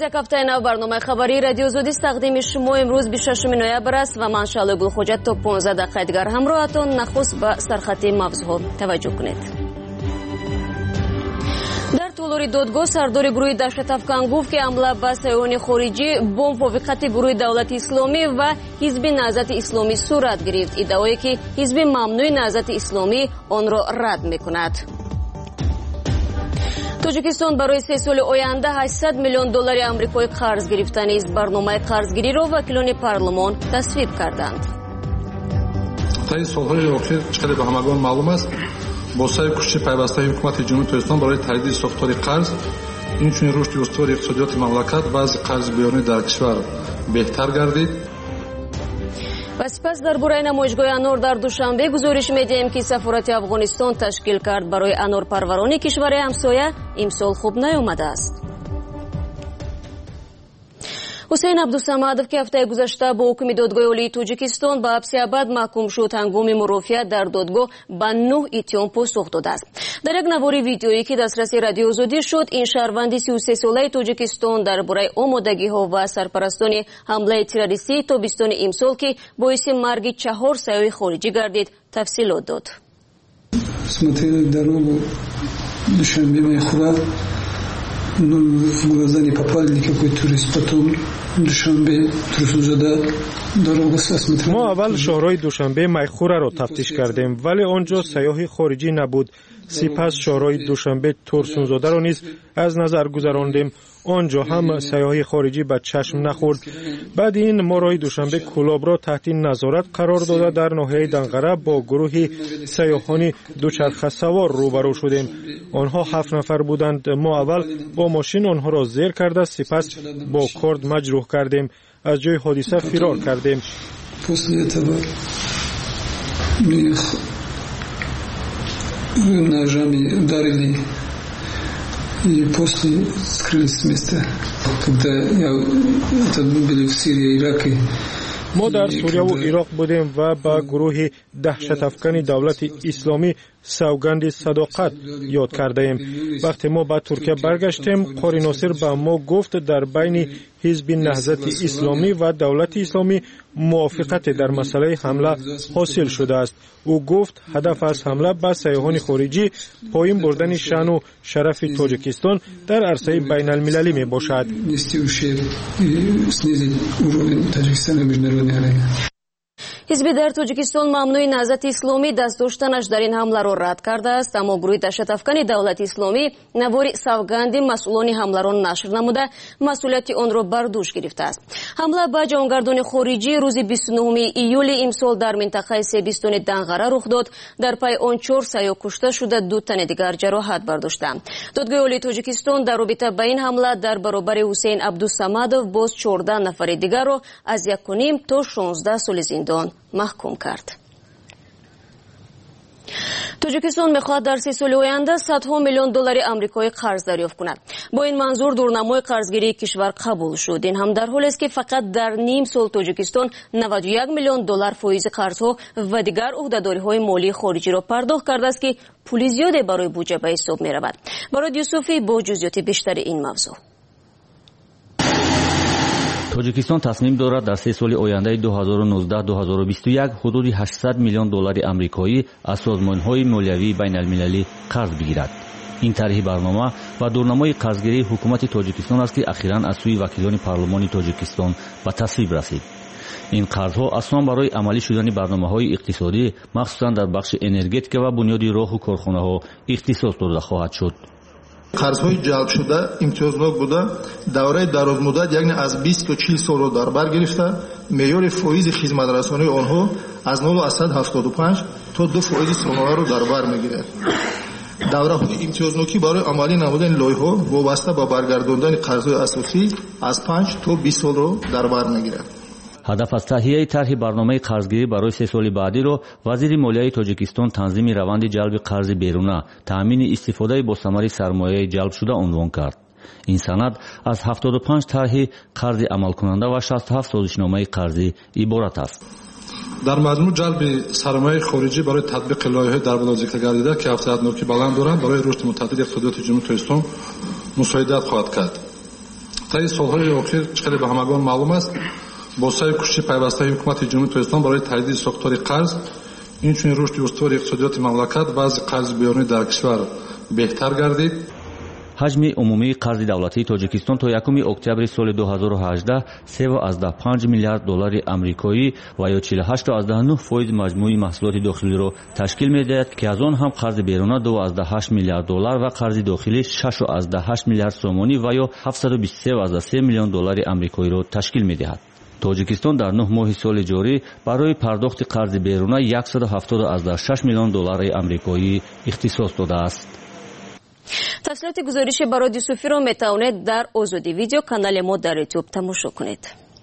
як ҳафтаи нав барномаи хабарии радиои Озодист тақдими шумо имрӯз бист и шашуми ноябр аст ва ман Шаълои Гулхоҷа то понздаҳ дақиқаи дигар ҳамроҳатон. Нахуст ба сархати мавзӯъҳо таваҷҷӯҳ кунед. дар толори додгоҳ сардори гурӯҳи даҳшатафкан гуфт ки ҳамла ба сайёҳони хориҷӣ бо мувофиқати гурӯҳи Давлати Исломӣ ва ҳизби Наҳзати Исломӣ сурат гирифт. иддаое ки ҳизби мамнӯи Наҳзати Исломӣ онро рад мекунад. тоҷикистон барои се соли оянда ҳаштсад миллион доллари амрикоӣ қарз гирифта низ. барномаи қарзгириро вакилони парлумон тасвиб карданд. таи солҳои охир чӣ қадар ба ҳамагон маълум аст, бо саи кӯшиши пайвастаи ҳукумати ҷумҳурии Тоҷикистон барои таҳдиди сохтори қарз, инчунин рушди устувори иқтисодиёти мамлакат вазъи қарзи бёёнӣ дар кишвар беҳтар гардид. ва сипас дар бораи намоишгоҳи анор дар душанбе гузориш медиҳем ки сафорати Афғонистон ташкил кард барои анорпарварони кишвари ҳамсоя имсол хуб наёмадааст. ҳусейн Абдусамадов ки ҳафтаи гузашта бо ҳукми додгоҳи олии Тоҷикистон ба ҳабси абад маҳкум шуд, ҳангоми мурофиат дар додгоҳ ба нӯҳ иттиҳом посух додааст. дар як навори видеое ки дастраси радиои Озодӣ шуд, ин шаҳрванди си и се солаи Тоҷикистон дар бораи омодагиҳо ва сарпарастони ҳамлаи террористии тобистони имсол ки боиси марги чаҳор сайёҳи хориҷӣ гардид, тафсилот дод. Смотрели дорогу Душанбе Майхура, но в глаза не попали никакой турист. Потом Душанбе, Турсунзода дорога смотрели. ما اول شهرهای دوشنبه میخوره را تفتیش کردیم ولی آنجا سیاحی خارجی نبود. سپس شهرهای دوشنبه ترسونزاده را نیز از نظر گذراندیم. آنجا هم سیاحی خارجی به چشم نخورد. بعد این ما راه دوشنبه کلاب را تحت نظارت قرار داده در ناحیه دنقره با گروه سیاحان دوچرخه سوار روبرو شدیم. آنها هفت نفر بودند. ما اول با ماشین آنها را زیر کرده سپس با کارد مجروح کردیم. از جای حادثه فرار کردیم. Ножами ударили и после скрылись с места. Когда я это были в Сирии, Ираке. ما در سوریه و عراق بودیم و با گروه دهشت افکن دولت اسلامی سوگند صداقت یاد کرده ایم. وقتی ما به ترکیه برگشتیم، قاری ناصر به ما گفت در بین حزب نهضت اسلامی و دولت اسلامی موافقت در مسئله حمله حاصل شده است. او گفت هدف از حمله به سیاحان خارجی پایین بردن شأن و شرف تاجیکستان در عرصه بین المللی می باشد. ҳизби дар Тоҷикистон мамнӯи Наҳзати Исломӣ даст доштанаш дар ин ҳамларо рад кардааст, аммо гурӯҳи даҳшатафкани Давлати Исломӣ навори савганди масъулони ҳамларо нашр намуда, масъулияти онро бар дӯш гирифтааст. ҳамла ба ҷавонгардони хориҷӣ рӯзи бисту нӯҳуми июли имсол дар минтақаи себистони Данғара рух дод. дар пай он чор сайёҳ кушта шуда, ду тани дигар ҷароҳат бардоштанд. додгоҳи олии Тоҷикистон дар робита ба ин ҳамла дар баробари Ҳусейн Абдусамадов боз чордаҳ нафари дигарро аз якуним то шонздаҳ соли зиндон маҳкум кард. тоҷикистон мехоҳад дар се соли оянда садҳо миллион доллари амрикоӣ қарз дарёфт кунад. бо ин манзур дурнамои қарзгирии кишвар қабул шуд. ин ҳам дар ҳолест ки фақат дар ним сол Тоҷикистон навад и як миллион доллар фоизи қарзҳо ва дигар ӯҳдадориҳои молии хориҷиро пардохт кардааст ки пули зиёде барои буҷа ба ҳисоб меравад. барои Юсуфӣ бо ҷузъиёти бештари ин мавзӯъ. тоҷикистон тасмим дорад дар се соли ояндаи ду ҳазору нуздаҳ - ду ҳазору бисту як ҳудуди ҳаштсад миллион доллари амрикоӣ аз созмонҳои молиявии байналмилалӣ қарз бигирад. ин тарҳи барнома ва дурнамои қарзгирии ҳукумати тоҷикистон аст ки ахиран аз сӯи вакилони парлумони тоҷикистон ба тасвиб расид. ин қарзҳо асон барои амалӣ шудани барномаҳои иқтисодӣ, махсусан дар бахши энергетика ва бунёди роҳу корхонаҳо ихтисос дода хоҳад шуд. қарзҳои ҷалб шуда имтиёзнок буда, давраи дарозмуддат яъне аз бист то чил солро дар бар гирифта, меъёри фоизи хизматрасонии онҳо аз нол ва сад ҳафтоду панҷ то ду фоизи соланаро дар бар мегирад. давраҳои имтиёзнокӣ барои амалӣ намудани лоиҳаҳо вобаста ба баргардондани қарзҳои асосӣ аз панҷ то бист солро дар бар мегирад. ҳадаф аз таҳияи тарҳи барномаи қарзгирӣ барои се соли баъдиро вазири молияи Тоҷикистон танзими раванди ҷалби қарзи беруна, таъмини истифодаи босамари сармояи ҷалбшуда унвон кард. ин санад аз ҳафтоду панҷ тарҳи қарзи амалкунанда ва шасту ҳафт созишномаи қарзӣ иборат аст. дар маҷмӯъ ҷалби сармояи хориҷӣ барои татбиқи лоиҳаи дар боло зикр гардида ки афзалиятноки баланд доранд барои рушди мутаддид иқтисодиёти ҷумҳурии Тоҷикистон мусоидат хоҳад кард. таи солҳои охир чиқаде ба ҳамагон маълум аст бо саи кӯшиши пайвастаи ҳукумати ҷумҳурии тоҷикистон барои таҳдиди сохтори қарз инчунин рушди устувори иқтисодиёти мамлакат вазъи қарзи беёрӣ дар кишвар беҳтар гардид. ҳаҷми умумии қарзи давлатии тоҷикистон то якуми октябри соли дуҳазору ҳаждаҳ се ва аздаҳ панҷ миллиард доллари амрикоӣ ва ё чилу ҳашт ва аздаҳ нӯҳ фоизи маҷмӯи маҳсулоти дохилиро ташкил медиҳад ки аз он ҳам қарзи беруна ду ва аздаҳ ҳашт миллиард доллар ва қарзи дохилӣ шаш ва аздаҳ ҳашт миллиард сомонӣ ва ё ҳафтсаду бисту се ва аздаҳ се миллион доллари амрикоиро ташкил медиҳад. тоҷикистон дар нӯҳ моҳи соли ҷорӣ барои пардохти қарзи беруна яксаду ҳафтоду аздаҳ шаш миллион доллари амрикоӣ ихтисос додааст. тафсилоти гузориши ба Радио Суфиро метавонед дар озоди видео канали мо дар ютуб тамошо кунед.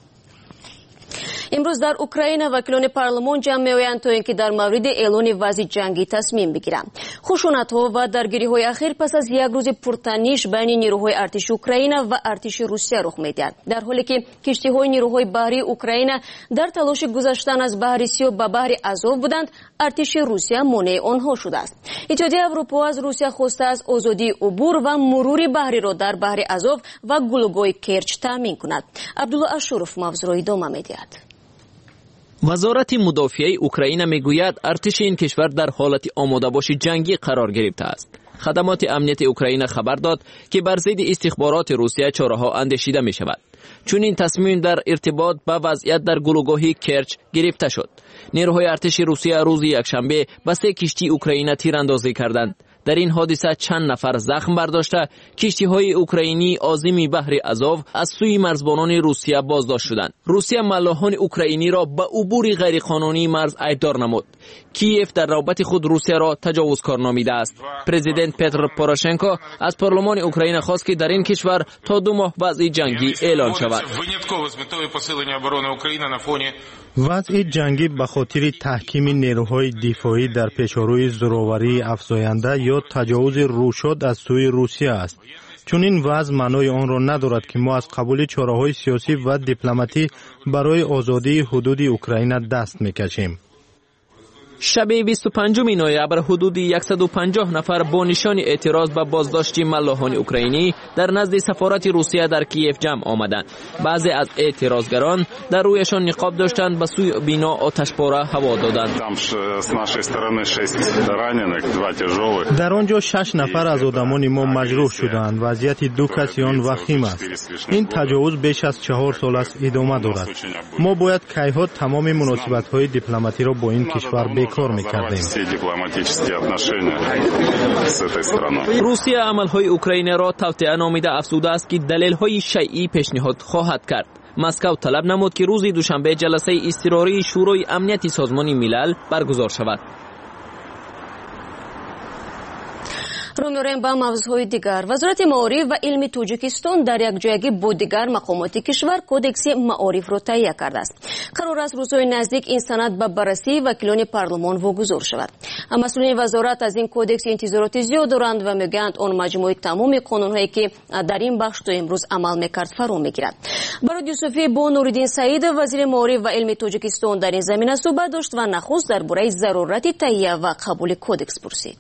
имрӯз дар Украина вакилони парлумон ҷамъ меоянд то ин ки дар мавриди эълони вазъи ҷангӣ тасмим бигиранд. хушунатҳо ва даргириҳои ахир пас аз як рӯзи пуртаниш байни нирӯҳои артиши Украина ва артиши Русия рух медиҳад, дар ҳоле ки киштиҳои нирӯҳои баҳрии Украина дар талоши гузаштан аз баҳри Сиёҳ ба баҳри Азов буданд, артиши Русия монеи онҳо шудааст. иттиҳодияи Аврупо аз Русия хостааст озодии убур ва мурури баҳриро дар баҳри Азов ва гулугоҳи Керч таъмин кунад. Абдулла Ашуров мавзӯъро идома медиҳад. вазорати мудофиаи Украина мегӯяд артиши ин кишвар дар ҳолати омодабоши ҷангӣ қарор гирифтааст. хадамоти амнияти Украина хабар дод ки бар зидди истихбороти Русия чораҳо андешида мешавад. чунин тасмим дар иртибот ба вазъият дар гулугоҳи Керч гирифта шуд. нерӯҳои артиши Русия рӯзи якшанбе ба се киштии Украина тирандозӣ карданд. дар ин ҳодиса чанд нафар захм бардошта киштиҳои украинии озими баҳри Азов аз сӯи марзбонони Русия боздошт шуданд. Русия маллоҳони украиниро ба убури ғайриқонунии марз айбдор намуд. Киев дар навбати худ Русияро таҷовузкор номидааст. Президент Петр Порошенко аз парлумони Украина хост ки дар ин кишвар то ду моҳ вазъи ҷангӣ эълон шавад. вазъи ҷангӣ ба хотири таҳкими нерӯҳои дифоӣ дар пешорӯи зӯроварии афзоянда ё таҷовузи рӯшод аз сӯи Русия аст. чунин вазъ маънои онро надорад ки мо аз қабули чораҳои сиёсӣ ва дипломатӣ барои озодии ҳудуди Украина даст мекашем. шаби бисту панҷуми ноябр ҳудуди яксаду панҷоҳ нафар бо нишони эътироз ба боздошти маллоҳони украинӣ дар назди сафорати Русия дар Киев ҷамъ омаданд. баъзе аз эътирозгарон дар рӯяшон ниқоб доштанд ба сӯи бино оташпора ҳаво доданд. дар он ҷо шаш нафар аз одамони мо маҷрӯҳ шуданд. вазъияти ду каси он вахим аст. ин таҷовуз беш аз чаҳор сол аст идома дорад. мо бояд кайҳо тамоми муносибатҳои дипломатиро бо ин кишвар бекор мекардем. русия амалҳои Украинаро тавтиа номида афзудааст ки далелҳои шайъӣ пешниҳод хоҳад кард. Москав талаб намуд ки рӯзи душанбе ҷаласаи изтирории шӯрои амнияти созмони милал баргузор шавад. рӯ меорем ба мавзӯъҳои дигар. вазорати маориф ва илми Тоҷикистон дар якҷоягӣ бо дигар мақомоти кишвар кодекси маорифро таҳия кардааст. қарор аст рӯзҳои наздик ин санад ба баррасии вакилони парлумон вогузор шавад. масъулини вазорат аз ин кодекс интизороти зиёд доранд ва мегӯянд он маҷмӯи тамоми қонунҳое ки дар ин бахш то имрӯз амал мекард фаро мегирад. ба Радио Суфӣ бо Нуриддин Саидов вазири маориф ва илми Тоҷикистон дар ин замина суҳбат дошт ва нахуст дар бораи зарурати таҳия ва қабули кодекс пурсид.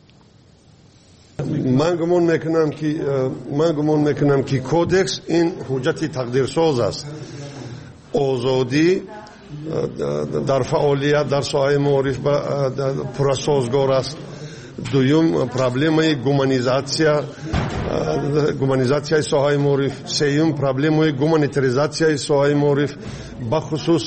من گمان میکنم که من گمان میکنم که کودکس این حجت تقدیرساز است. آزادی در فعالیت در ساحه معارف پرسازگار است. دوم پرابلم گومانیزاسیا گومانیزاسیای ساحه معارف. سوم پرابلم گومانیتاریزاسیای ساحه معارف بخصوص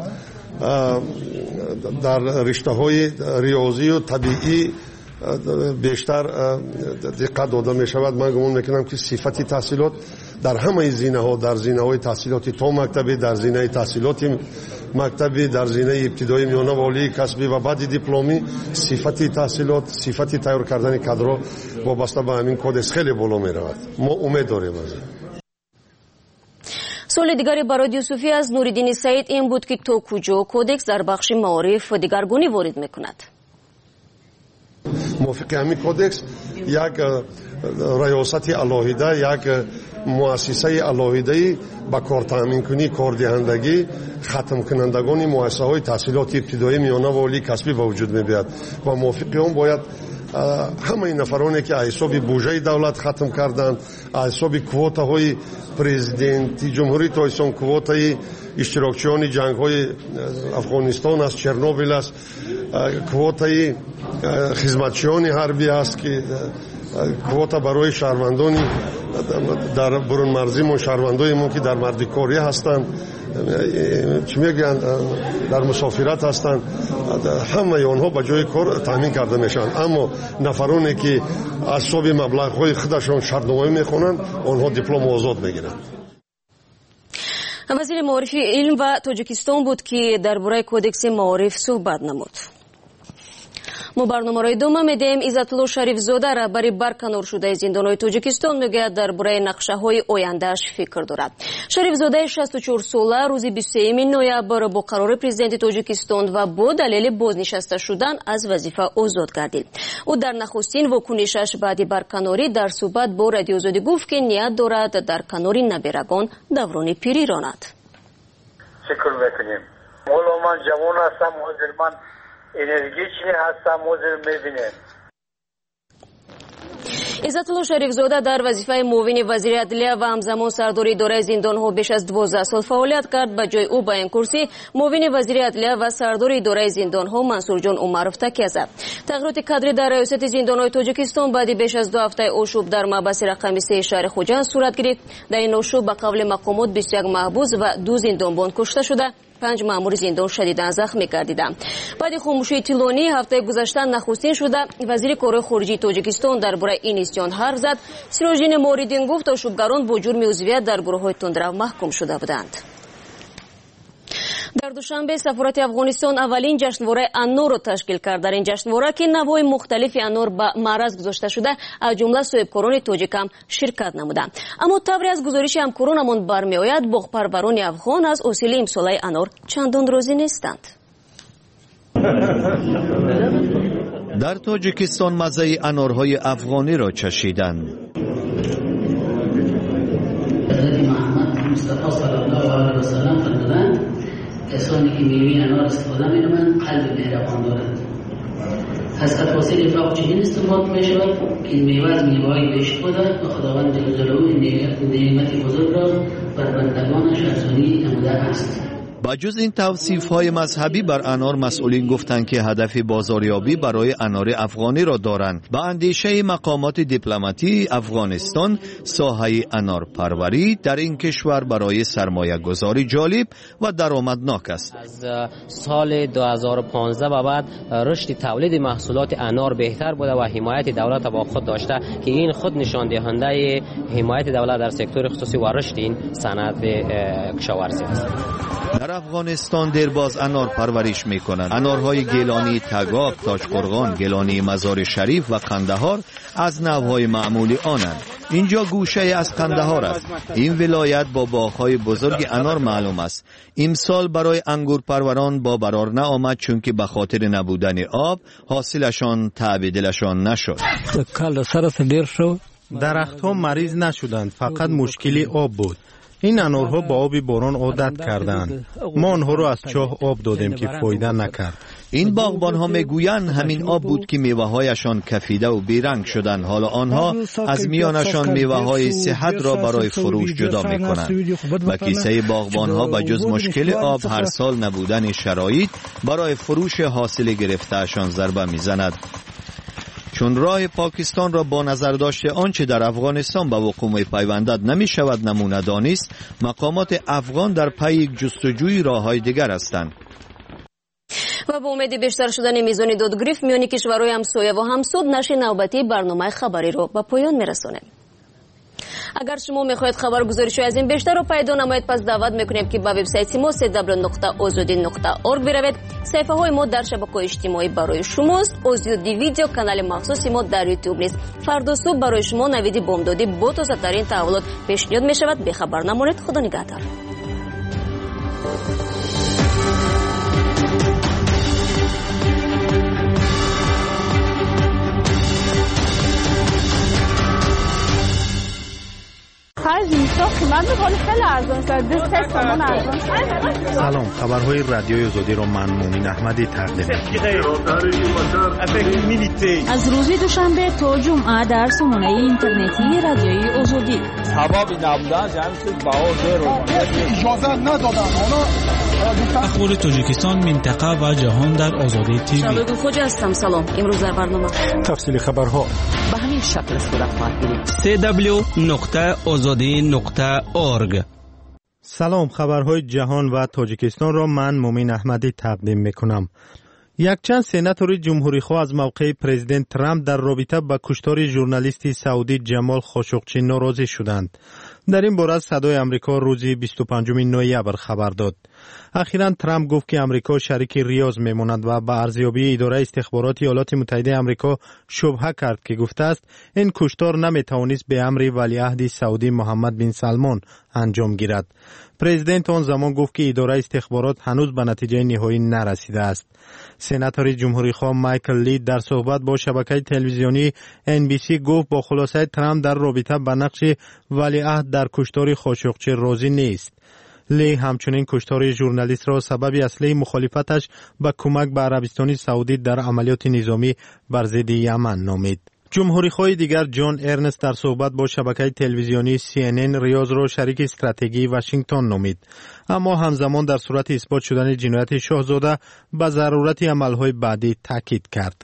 در رشته‌های ریاضی و طبیعی بیشتر دقت داده می شود. من گمان میکنم که صفت تحصیلات در همه زینه ها، در زینه های تحصیلاتی تا مکتبی، در زینه تحصیلاتی مکتبی، در زینه ابتدایی میانه و عالی کسبی و بعد دیپلمی، صفت تحصیلات، صفت تیار کردن کادر وابسته به همین کدس خیلی بالا می رود. ما امید داریم از این. سوال دیگری با رادیو صوفی از نوریدین سعید این بود که تا کجا کودکس در بخش معارف دیگرگونی وارد میکند؟ موافق همین کودکس یک ریاست علاهیده، یک مؤسسه علاهیده با کار تامین کنی کاردهندگی ختم کنندگان مؤسسه های تحصیلات ابتدایی میانه و عالی کسبی به وجود میاد و موافق اون باید همه این نفرانی که حساب بودجه دولت ختم کردند، حساب کوتا های президенти ҷумҳурии тоҷикистон квотаи иштирокчиёни ҷангҳои афғонистон аст, чернобил аст, квотаи хизматчиёни ҳарбӣ аст ки квота барои шаҳрвандони дар бурунмарзимон, шаҳрвандоимон ки дар мардикорӣ ҳастанд, чӣ мегӯянд, дар мусофират ҳастанд, ҳамаи онҳо ба ҷои кор таъмин карда мешаванд. аммо нафароне ки аз ҳисоби маблағҳои худашон шартномаӣ мехонанд, онҳо диплому озод мегиранд. вазири маорифи илм ва тоҷикистон буд ки дар бораи кодекси маориф суҳбат намуд. мо барномаро идома медиҳем. Иззатулло Шарифзода, раҳбари барканор шудаи зиндонҳои Тоҷикистон, мегӯяд дар бораи нақшаҳои ояндааш фикр дорад. Шарифзодаи шасту чорсола рӯзи бисту сеюми ноябр бо қарори президенти Тоҷикистон ва бо далели бознишаста шудан аз вазифа озод гардид. ӯ дар нахустин вокунишаш баъди барканорӣ дар суҳбат бо радиоозодӣ гуфт ки ният дорад дар канори набирагон даврони пирӣ ронад. фикр мекунем. ҳоло ман ҷавон ҳастам, ҳозир ман энергичный ҳастам, ҳозир мебинем. Иззатулло Шарифзода дар вазифаи муовини вазири адлия ва ҳамзамон сардори идораи зиндонҳо беш аз дувоздаҳ сол фаъолият кард. Ба ҷои ӯ ба ин курсӣ муовини вазири адлия ва сардори идораи зиндонҳо Мансурҷон Умаров такя зад. Тағйироти кадрӣ дар раёсати зиндонҳои Тоҷикистон баъди беш аз ду ҳафтаи ошӯб дар маҳбаси рақами се шаҳри Хуҷанд сурат гирифт. Дар ин ошӯб ба қавли мақомот бисту як маҳбус ва ду зиндонбон кушта шуда, панҷ маъмури зиндон шадидан захмӣ гардиданд. баъди хомӯшии тилонӣ ҳафтаи гузашта нахустин шуда вазири корҳои хориҷии Тоҷикистон дар бораи ин исьён ҳарф зад. Сироҷдин Моридин гуфт ошӯбгарон бо ҷурми узвият дар гурӯҳҳои тундрав маҳкум шуда буданд. дар душанбе сафорати Афғонистон аввалин ҷашнвораи анорро ташкил кард. дар ин ҷашнвора ки навои мухталифи анор ба маъраз гузошта шуда, аз ҷумла соҳибкорони тоҷик ҳам ширкат намуданд. аммо тавре аз гузориши ҳамкоронамон бармеояд, боғпарварони афғон аз ҳосили имсолаи анор чандон розӣ нестанд. дар тоҷикистон маззаи анорҳои афғониро чашиданд. کسانی که میوه انار استفاده می‌کنند قلب مهربان دارند. از تفاصیل اتاق چنین استنباط می‌شود که این میوه از میوه‌های بهشت بوده و خداوند جل جلاله نعمت بزرگ را بر بندگانش ارزانی نموده است. با جز این توصیف‌های مذهبی بر انار، مسئولین گفتند که هدف بازاریابی برای انار افغانی را دارند. با اندیشه مقامات دیپلماتی افغانستان، ساحه انار پروری در این کشور برای سرمایه گذاری جالب و درآمدناک است. از سال دو هزار و پانزده به بعد رشد تولید محصولات انار بهتر بوده و حمایت دولت با خود داشته که این خود نشان دهنده حمایت دولت در سکتور خصوصی و رشد این صنعت کشاورزی است. در افغانستان درباز انار پرورش می کنند. انارهای گیلانی تگاب، تاجقرغان، گیلانی مزار شریف و قندهار از نوهای معمولی آنند. اینجا گوشه از قندهار است. این ولایت با باغ‌های بزرگ انار معلوم است. امسال برای انگور پروران با برار نآمد چون که به خاطر نبودن آب حاصلشان تعبیدلشان نشد. درختها مریض نشدند، فقط مشکلی آب بود. این انارها با آب باران عادت کردند. ما آنها را از چاه آب دادیم که فایده نکرد. این باغبان ها میگویند همین آب بود که میوه هایشان کفیده و بیرنگ شدند. حالا آنها از میانشان میوه های صحت را برای فروش جدا میکنند. و کیسه باغبان ها به جز مشکل آب هر سال نبودن شرایط برای فروش حاصل گرفتهشان ضربه میزند. چون راه پاکستان را با نظر داشته آنچه در افغانستان به وقوع می‌پیوندد نمی شود نمونه دانست، مقامات افغان در پی یک جستجوی راه‌های دیگر هستند. و با امید بیشتر شدن میزان دادگرفت میان کشورهای همسایه و همسود، نشر نوبتی برنامه خبری را به پایان میرسانیم. اگر شما میخواهید خبر گزارش‌های از این بیشتر رو پیدا نمایید، پس دعوت میکنیم که به وبسایت ما سی دبلیو نقطه آزادی نقطه اورگ بروید. صفحه های ما در شبکه‌های اجتماعی برای شماست. آزادی ویدیو کانال مخصوص ما در یوتیوب نیست. فردا صبح برای شما نوید بامدادی با تازه‌ترین تحولات پیشنهاد میشود. به خبر نمانید. خدا نگهدار. هذه قیمت می‌کنه خیلی ارزان شد. دست سامان ارزان شد. سلام، خبرهای رادیوی آزادی را من مومین احمدی تقدیم می‌کنم. از روز دوشنبه تا جمعه در سامانه اینترنتی رادیوی آزادی. سبب نبودن جمعیت باور رو اجازه ندادن. اخبار تاجیکستان، منطقه و جهان در آزادی تیوی. شالوگ خوجا هستم. سلام. امروز در برنامه تفصیل خبرها به همین شکل صورت خواهد گرفت. سی دبلیو نقطه آزادی نقطه اورگ. سلام، خبرهای جهان و تاجیکستان را من مومین احمدی تقدیم میکنم. یک چند سناتور جمهوری خواه از موقع پرزیدنت ترامپ در رابطه با کشتار ژورنالیست سعودی جمال خاشقچی ناراضی شدند. در این باره صدای امریکا روز بیست و پنجم نوامبر خبر داد. اخیراً ترامپ گفت که امریکا شریک ریاض میماند و با ارزیابی اداره استخبارات ایالات متحده امریکا شبهه کرد که گفته است این کشتار نمیتوانست به امر ولیعهد سعودی محمد بن سلمان انجام گیرد. پرزیدنت آن زمان گفت که اداره استخبارات هنوز به نتیجه نهایی نرسیده است. سناتور جمهوری خواه مایکل لی در صحبت با شبکه تلویزیونی ان بی سی گفت با خلاصه ترامپ در رابطه با نقش ولیعهد در کشتار خاشقچی راضی نیست. لی همچنین کشتار ژورنالیست را سبب اصلی مخالفتش به کمک به عربستان سعودی در عملیات نظامی بر ضد یمن نامید. جمهوری خواه دیگر جان ارنست در صحبت با شبکه تلویزیونی سی ان ان ریاض را شریک استراتژی واشنگتن نامید، اما همزمان در صورت اثبات شدن جنایت شاهزاده به ضرورت عملهای بعدی تاکید کرد.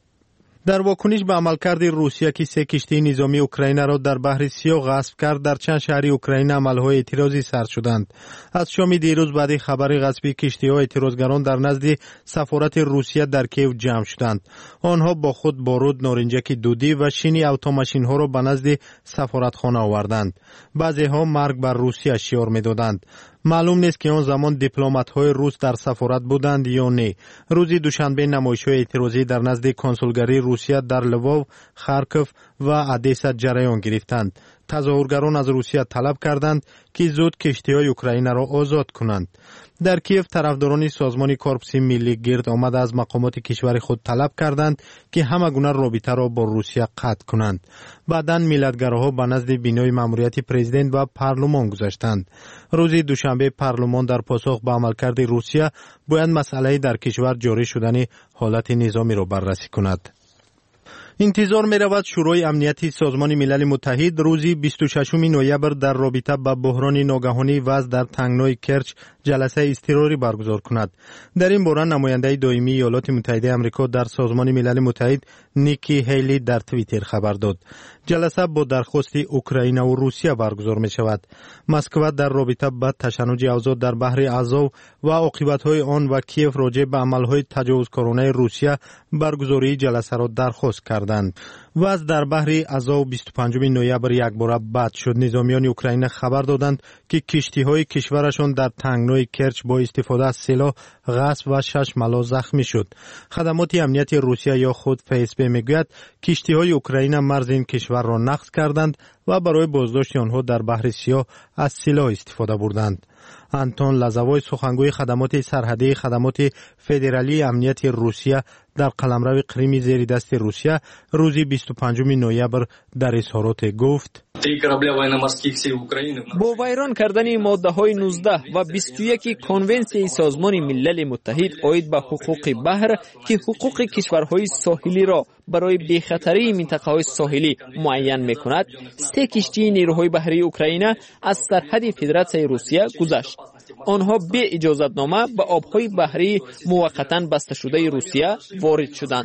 در واکنش به عملکرد روسیه که سه کشتی نظامی اوکراین را در بحر سیاه غصب کرد، در چند شهر اوکراین عملهای اعتراضی سرد شدند. از شام دیروز بعد خبر غصب کشتی‌ها، اعتراضگران در نزد سفارت روسیه در کیف جمع شدند. آنها با خود بارود، نارنجک دودی و شین اتوماشین‌ها را به نزد سفارتخانه آوردند. بعضی‌ها مرگ بر روسیه شعار می‌دادند. معلوم نیست که آن زمان دیپلمات‌های روس در سفارت بودند یا نه. روز دوشنبه نمایش‌های اعتراضی در نزد کنسولگری روسیه در لوو، خارکوف و ادیسا جریان گرفتند. تظاهرگران از روسیه طلب کردند که زود کشتی‌های اوکراین را آزاد کنند. در کیف طرفداران سازمان کورپس ملی گرد آمد از مقامات کشور خود طلب کردند که همه گونه رابطه را با روسیه قطع کنند. بعداً ملیتگراها به نزد بینای ماموریت پرزیدنت و پارلمان گذاشتند. روز دوشنبه پارلمان در پاسخ به عملکرد روسیه باید مسئله در کشور جاری شدن حالت نظامی را بررسی کند. انتظار می رود شورای امنیتی سازمان ملل متحد روز بیست و ششم نوامبر در رابطه با بحران ناگهانی وضع در تنگنای کرچ جلسه اضطراری برگزار کند. در این باره نماینده دائمی ایالات متحده آمریکا در سازمان ملل متحد نیکی هیلی در توییتر خبر داد. جلسه با درخواست اوکراین و روسیه برگزار می شود. مسکو در رابطه با تشنج اوضاع در بحر آزوف و عاقبت‌های آن و کیف راجع به عمل‌های تجاوزکارانه روسیه برگزاری جلسه را درخواست کردند. وضع در بحر آزوف بیست و پنجم نوامبر یک بار بد شد. نظامیان اوکراین خبر دادند که کشتی‌های کشورشان در تنگنای کرچ با استفاده از سلاح غصب و شش ملا زخمی شد. خدمات امنیتی روسیه یا خود اف اس بی میگوید کشتی‌های اوکراین مرز این کشور را نقض کردند و برای بازداشت آنها در بحر سیاه از سلاح استفاده بردند. انتون لازوای سخنگوی خدمات سرحدی خدمات فدرالی امنیتی روسیه در قلمرو قریم زیر دست روسیه روز بیست و پنجم نوامبر در اظهارات گفت با ویران کردن ماده های نوزده و بیست و یک کنونسیون سازمان ملل متحد عاید به حقوق بحر که حقوق کشورهای ساحلی را برای بی‌خطری منطقه های ساحلی معین می‌کند، سه کشتی نیروهای بحری اوکراین از سرحد فدراسیون روسیه گذشت. آنها به اجازتنامه به آبهای بحری موقتا بسته شده روسیه وارد شدند.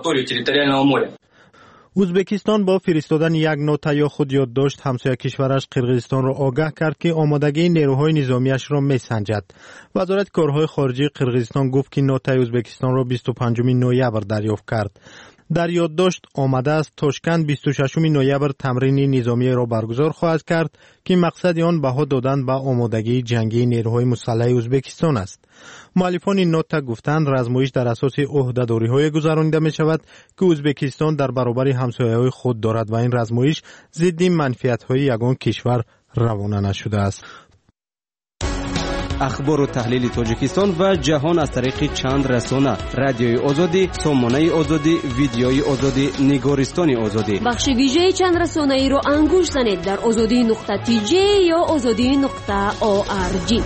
ازبکستان با فرستادن یک نوت یا خود یادداشت همسایه کشورش قرقیزستان را آگاه کرد که آمادگی نیروهای نظامیش را میسنجد. وزارت کارهای خارجه قرقیزستان گفت که نوت ازبکستان را بیست و پنجم نوامبر دریافت کرد. در یادداشت آمده است تاشکند بیست و ششم نوامبر تمرین نظامی را برگزار خواهد کرد که مقصد آن بها دادن به آمادگی جنگی نیروهای مسلح ازبکستان است. مؤلفان این نوت گفتند رزمایش در اساس عهده‌داری‌های گذرانیده می شود که ازبکستان در برابر همسایه‌های خود دارد و این رزمایش ضد منفعت‌های یگان کشور روانه نشده است. اخبار و تحلیل تاجیکستان و جهان از طریق چند رسانه: رادیوی آزادی، سامانه آزادی، ویدیوی آزادی، نگارستان آزادی. بخش ویژه چند رسانه ای را انگوش زنید در آزادی نقطه تی جی یا آزادی نقطه او آر جی.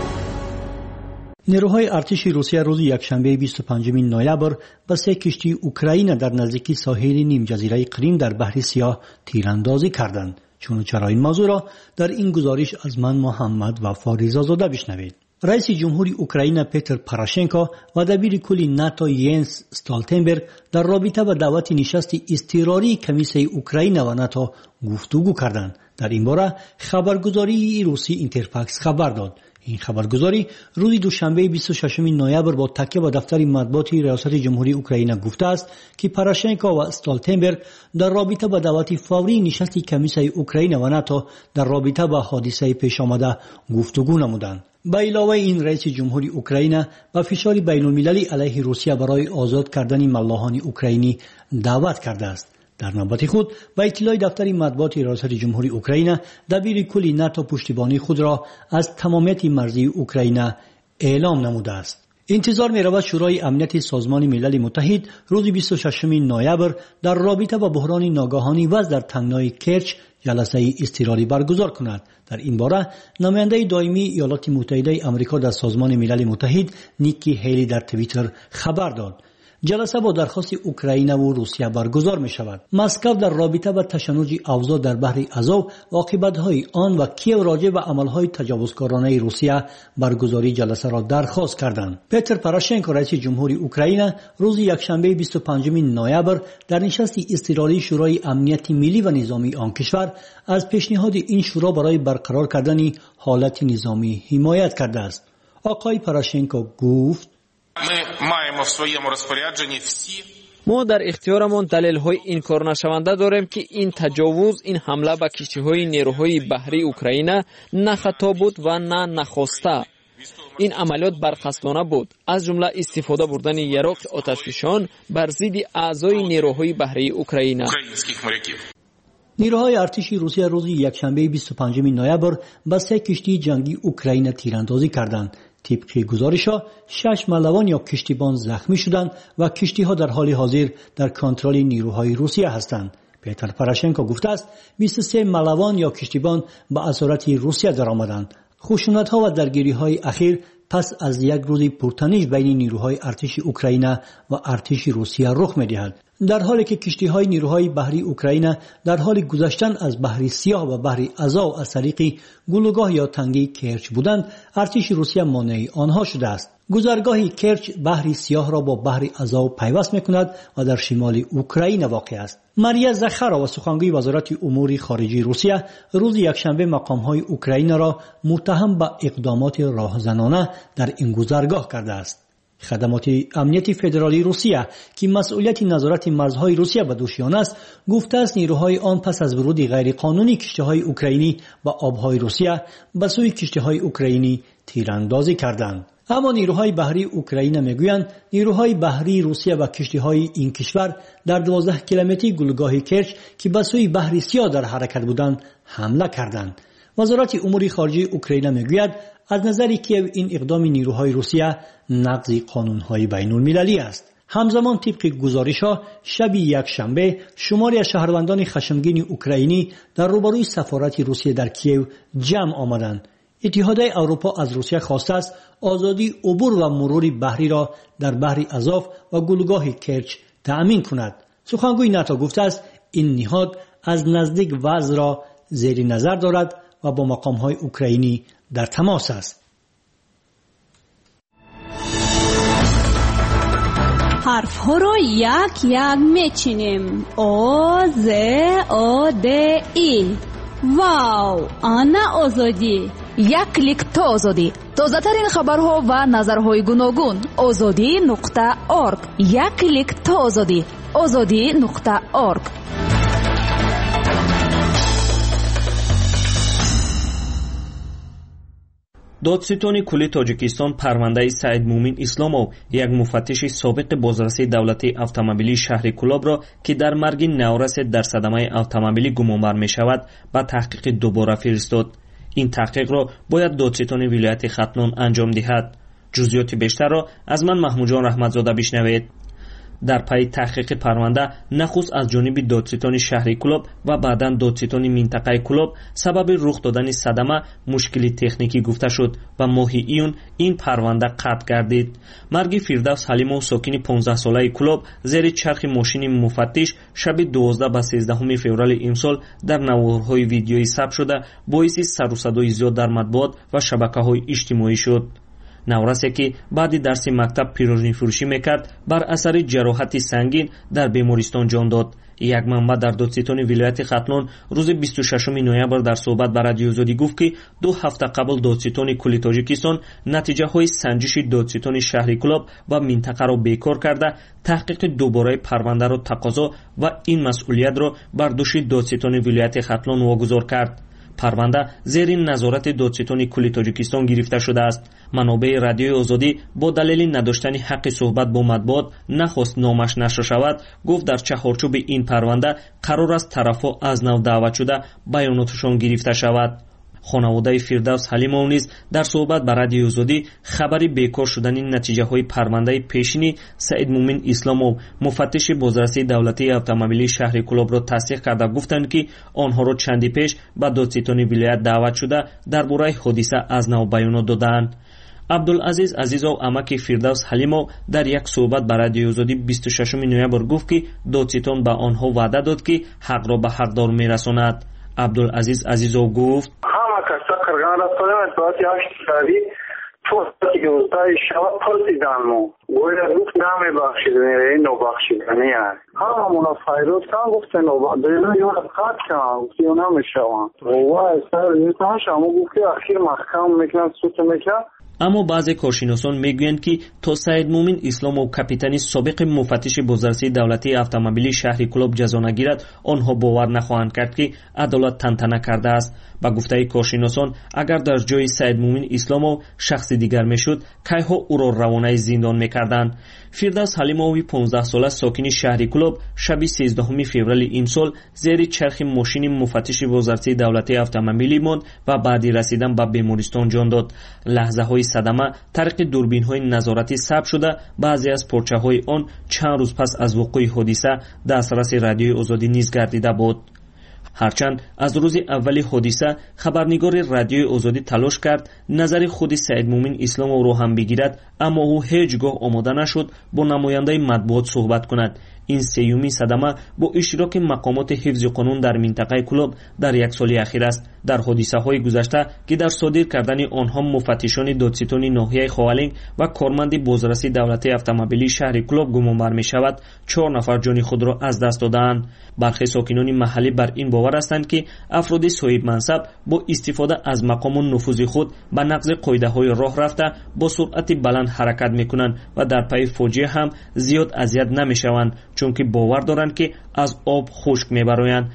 نیروهای ارتش روسیه روز یکشنبه بیست و پنجم نوامبر به سه کشتی اوکراین در نزدیکی ساحل نیم جزیره کریم در بحر سیاه تیراندازی کردند. چون چرا این موضوع را در این گزارش از من محمد و فاریزا زاده بشنوید. رئیس جمهوری اوکراین پتر پوراشنکو و دبیر کل ناتو ینس استولتنبرگ در رابطه با دعوت نشست اضطراری کمیسیون اوکراین و ناتو گفتگو کردند. در این باره خبرگزاری روسی اینترفاکس خبر داد. این خبرگزاری روز دوشنبه بیست و ششم نوامبر با تکیه به دفتر مطبوعاتی ریاست جمهوری اوکراین گفته است که پوراشنکو و استولتنبرگ در رابطه با دعوت فوری نشست کمیسیون اوکراین و ناتو در رابطه با حادثه پیش آمده گفتگو نمودند. به علاوه این رئیس جمهوری اوکراین با فشار بین المللی علیه روسیه برای آزاد کردن ملاحان اوکراینی دعوت کرده است. در نوبت خود با اطلاع دفتر مطبوعات ریاست جمهوری اوکراین، دبیر کل ناتو پشتیبانی خود را از تمامیت مرزی اوکراین اعلام نموده است. انتظار می رود شورای امنیت سازمان ملل متحد روز بیست و ششم نوامبر در رابطه با بحران ناگهانی وضع در تنگنای کرچ جلسه اضطراری برگزار کند. در این باره نماینده دائمی ایالات متحده آمریکا در سازمان ملل متحد نیکی هیلی در توییتر خبر داد. جلسه با درخواست اوکراین و روسیه برگزار می شود. مسکو در رابطه با تشنج اوضاع در بحر آزوف و عاقبت‌های آن و کیو راجع به عمل‌های تجاوزکارانه روسیه برگزاری جلسه را درخواست کردند. پتر پوراشنکو رئیس جمهوری اوکراین روز یکشنبه بیست و پنجم نوامبر در نشست اضطراری شورای امنیت ملی و نظامی آن کشور از پیشنهاد این شورا برای برقرار کردن حالت نظامی حمایت کرده است. آقای پوراشنکو گفت: ما در اختیارمان دلیل‌های انکار نشونده داریم که این تجاوز، این حمله به کشتی‌های نیروهای بحری اوکراین نه خطا بود و نه نخواسته. این عملیات برقصدانه بود، از جمله استفاده بردن یراق آتشفشان بر ضد اعضای نیروهای بحری اوکراین. نیروهای ارتش روسیه روز یکشنبه بیست و پنجم نوامبر به سه کشتی جنگی اوکراین تیراندازی کردند. طبق گزارش‌ها شش ملوان یا کشتیبان زخمی شدند و کشتی‌ها در حال حاضر در کنترل نیروهای روسیه هستند. پتر پوراشنکو گفته است بیست و سه ملوان یا کشتیبان به اسارت روسیه درآمدند. خشونت‌ها و درگیری‌های اخیر پس از یک روز پرتنش بین نیروهای ارتش اوکراین و ارتش روسیه رخ می‌دهد. در حالی که کشتی‌های نیروهای بحری اوکراین در حال گذشتن از بحر سیاه و بحر آزوف از طریق گلوگاه یا تنگه کرچ بودند، ارتش روسیه مانع آنها شده است. گذرگاه کرچ بحر سیاه را با بحر آزوف پیوست می‌کند و در شمال اوکراین واقع است. ماریا زخارا و سخنگوی وزارت امور خارجه روسیه روز یکشنبه مقام‌های اوکراین را متهم به اقدامات راهزنانه در این گذرگاه کرده است. خدمات امنیت فدرالی روسیه که مسئولیت نظارت مرزهای روسیه به دوش آن است، گفته است نیروهای آن پس از ورود غیرقانونی کشتی‌های اوکراینی به آبهای روسیه به سوی کشتی‌های اوکراینی تیراندازی کردند. اما نیروهای بحری اوکراین میگویند نیروهای بحری روسیه و کشتی‌های این کشور در دوازده کیلومتری گلوگاه کرچ که به سوی بحر سیاه در حرکت بودند حمله کردند. وزارت امور خارجه اوکراین میگوید از نظر کیو این اقدام نیروهای روسیه نقض قانون‌های بین‌المللی است. همزمان طبق گزارش‌ها شب یک شنبه شماری از شهروندان خشمگین اوکراینی در روبروی سفارت روسیه در کیو جمع آمدند. اتحادیه اروپا از روسیه خواسته است آزادی عبور و مرور بحری را در بحر آزوف و گلوگاه کرچ تأمین کند. سخنگوی ناتو گفته است این نهاد از نزدیک وضع را زیر نظر دارد و با مقام‌های اوکراینی در تماس است. حرف ها را یک یک میچینیم. او ز او د ای. واو، آنا آزادی. یک کلیک تا آزادی. تازه ترین خبرها و نظرهای گوناگون. آزادی نقطه ارگ. یک کلیک تا آزادی. آزادی نقطه ارگ. دادستانی کلی تاجیکستان پرونده سعید مومن اسلامov یک مفتش سابق بازرسی دولتی اتومبیلی شهر کلاب را که در مرگ نورس در صدمه اتومبیلی گمانبر می شود به تحقیق دوباره فرستاد. این تحقیق را باید دادستان ولایت ختلان انجام دهد. جزئیات بیشتر را از من محمود جان رحمتزاده بشنوید. در پی تحقیق پرونده نخست از جانب دادستان شهری کلوب و بعداً دادستان منطقه کلوب سبب رخ دادن صدمه مشکلی تکنیکی گفته شد و ماهی ایون این پرونده قطع گردید. مرگ فردوس حلیمov ساکن پانزده ساله کلوب زیر چرخ ماشین مفتش شب دوازده به سیزده فوریه امسال در نوارهای ویدیویی ثبت شده باعث سر و صدای زیاد در مطبوعات و شبکه‌های اجتماعی شد. نوراсе که بعد درس مکتب پیروزی فروشی میکرد بر اثر جراحت سنگین در بیمارستان جان داد. یک منبع در دادستان ولایت ختلان روز بیست و ششم نوامبر در صحبت با رادیو آزادی گفت که دو هفته قبل دادستان کلی تاجیکستان نتیجه های سنجش دادستان شهری کلوب و منطقه را بیکار کرده تحقیق دوباره پرونده را تقاضا و این مسئولیت را بر دوش دادستان ولایت ختلان واگذار کرد. پرونده زیر نظارت دادستان کلی تاجیکستان گرفته شده است. منابع رادیوی آزادی با دلیل نداشتن حق صحبت با مطبوعات نخواست نامش نشر شود. گفت در چهارچوب این پرونده قرار است طرفها از نو دعوت شده بیاناتشان گرفته شود. خانواده فردوس حلیمov نیز در صحبت با رادیوی آزادی خبری بیکار شدن نتیجه های پرونده پیشینی سعید مومن اسلامov مفتش بازرسی دولتی اتومبیلی شهر کلوب را تصدیق کرده گفتند که آنها را چندی پیش به دادستان ولایت دعوت شده درباره حادثه از نو بیانات دادند. عبدالعزیز عزیزov امک فردوس حلیمov در یک صحبت با رادیوی آزادی بیست و ششم نوامبر گفت که دادستان به آنها وعده داد که حق را به حقدار میرساند. عبدالعزیز عزیزov گفت کسا قرغان رفتارم از باید یاشت سالی تو یوزدای شما پرسیدنمو گویا گفت نمی بخشیدنی رای نو بخشیدنی هست همه مونا فایروز کن گفته نو بخشیدنی یون قد کن گفتی یون نمی شوان وای سر نیتان شما گفت که اخیر محکم میکنن سوت میکنن. اما بعضی کارشناسان میگویند که تا سعید مومن اسلامov کاپیتانی سابق مفتش بازرسی دولتی اتومبیلی شهری کلوب جزا نگیرد آنها باور نخواهند کرد که عدالت تنتنه کرده است. با گفته کارشناسان اگر در جای سعید مومن اسلامov شخص دیگر میشد کیها او را روانه زندان میکردند. فردوس حلیمov پانزده ساله ساکن شهری کلوب شب سیزده فوریه امسال زیر چرخ ماشین مفتش بازرسی دولتی اتومبیلی ماند و بعد رسیدن به بیمارستان جان داد. لحظه های صدمه طریق دوربین های نظارتی ثبت شده بعضی از پارچه های آن چند روز پس از وقوع حادثه دسترس رادیوی آزادی نیز گردیده بود. هرچند از روز اول حادثه خبرنگار رادیوی آزادی تلاش کرد نظر خود سعید مومن اسلامov را هم بگیرد اما او هیچگاه آماده نشد با نماینده مطبوعات صحبت کند. این سیومی صدمه با اشتراک مقامات حفظ قانون در منطقه کلوب در یک سال اخیر است. در حادثه های گذشته که در صادر کردن آنها مفتشان دادستان ناحیه خوالینگ و کارمند بازرسی دولتی اتومبیلی شهر کلوب گمانبر می شود چهار نفر جان خود را از دست دادند. برخی ساکنان محلی بر این باور هستند که افراد صاحب منصب با استفاده از مقام و نفوذ خود به نقض قاعده های راه رفته با سرعت بلند حرکت می کنند و در پی فوجیه هم زیاد اذیت نمی شوند چون که باور دارند که از آب خشک می برآیند.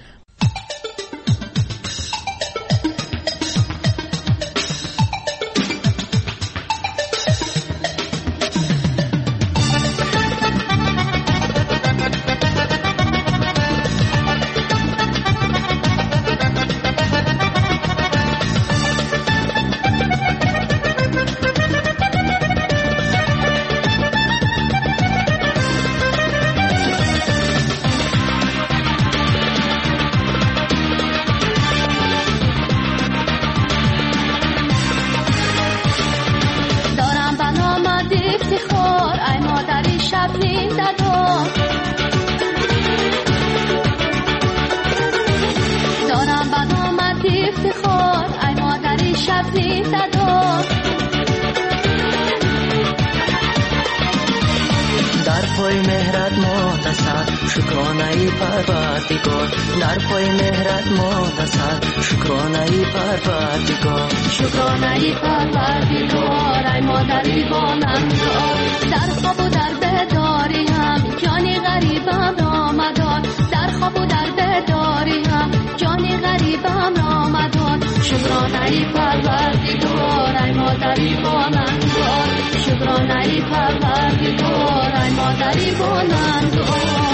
در پای مهرت متصل شکرانه پروردگار در پای مهرت متصل شکرانه پروردگار شکرانه پروردگار ای مادری بانندار در خواب و در بیداری هم جانی غریبم را مدار در خواب و در بیداری هم جانی غریبم را مدار شکرانه پروردگار ای مادری بانندار شکرانه پروردگار ای مادری بانندار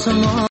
آسمان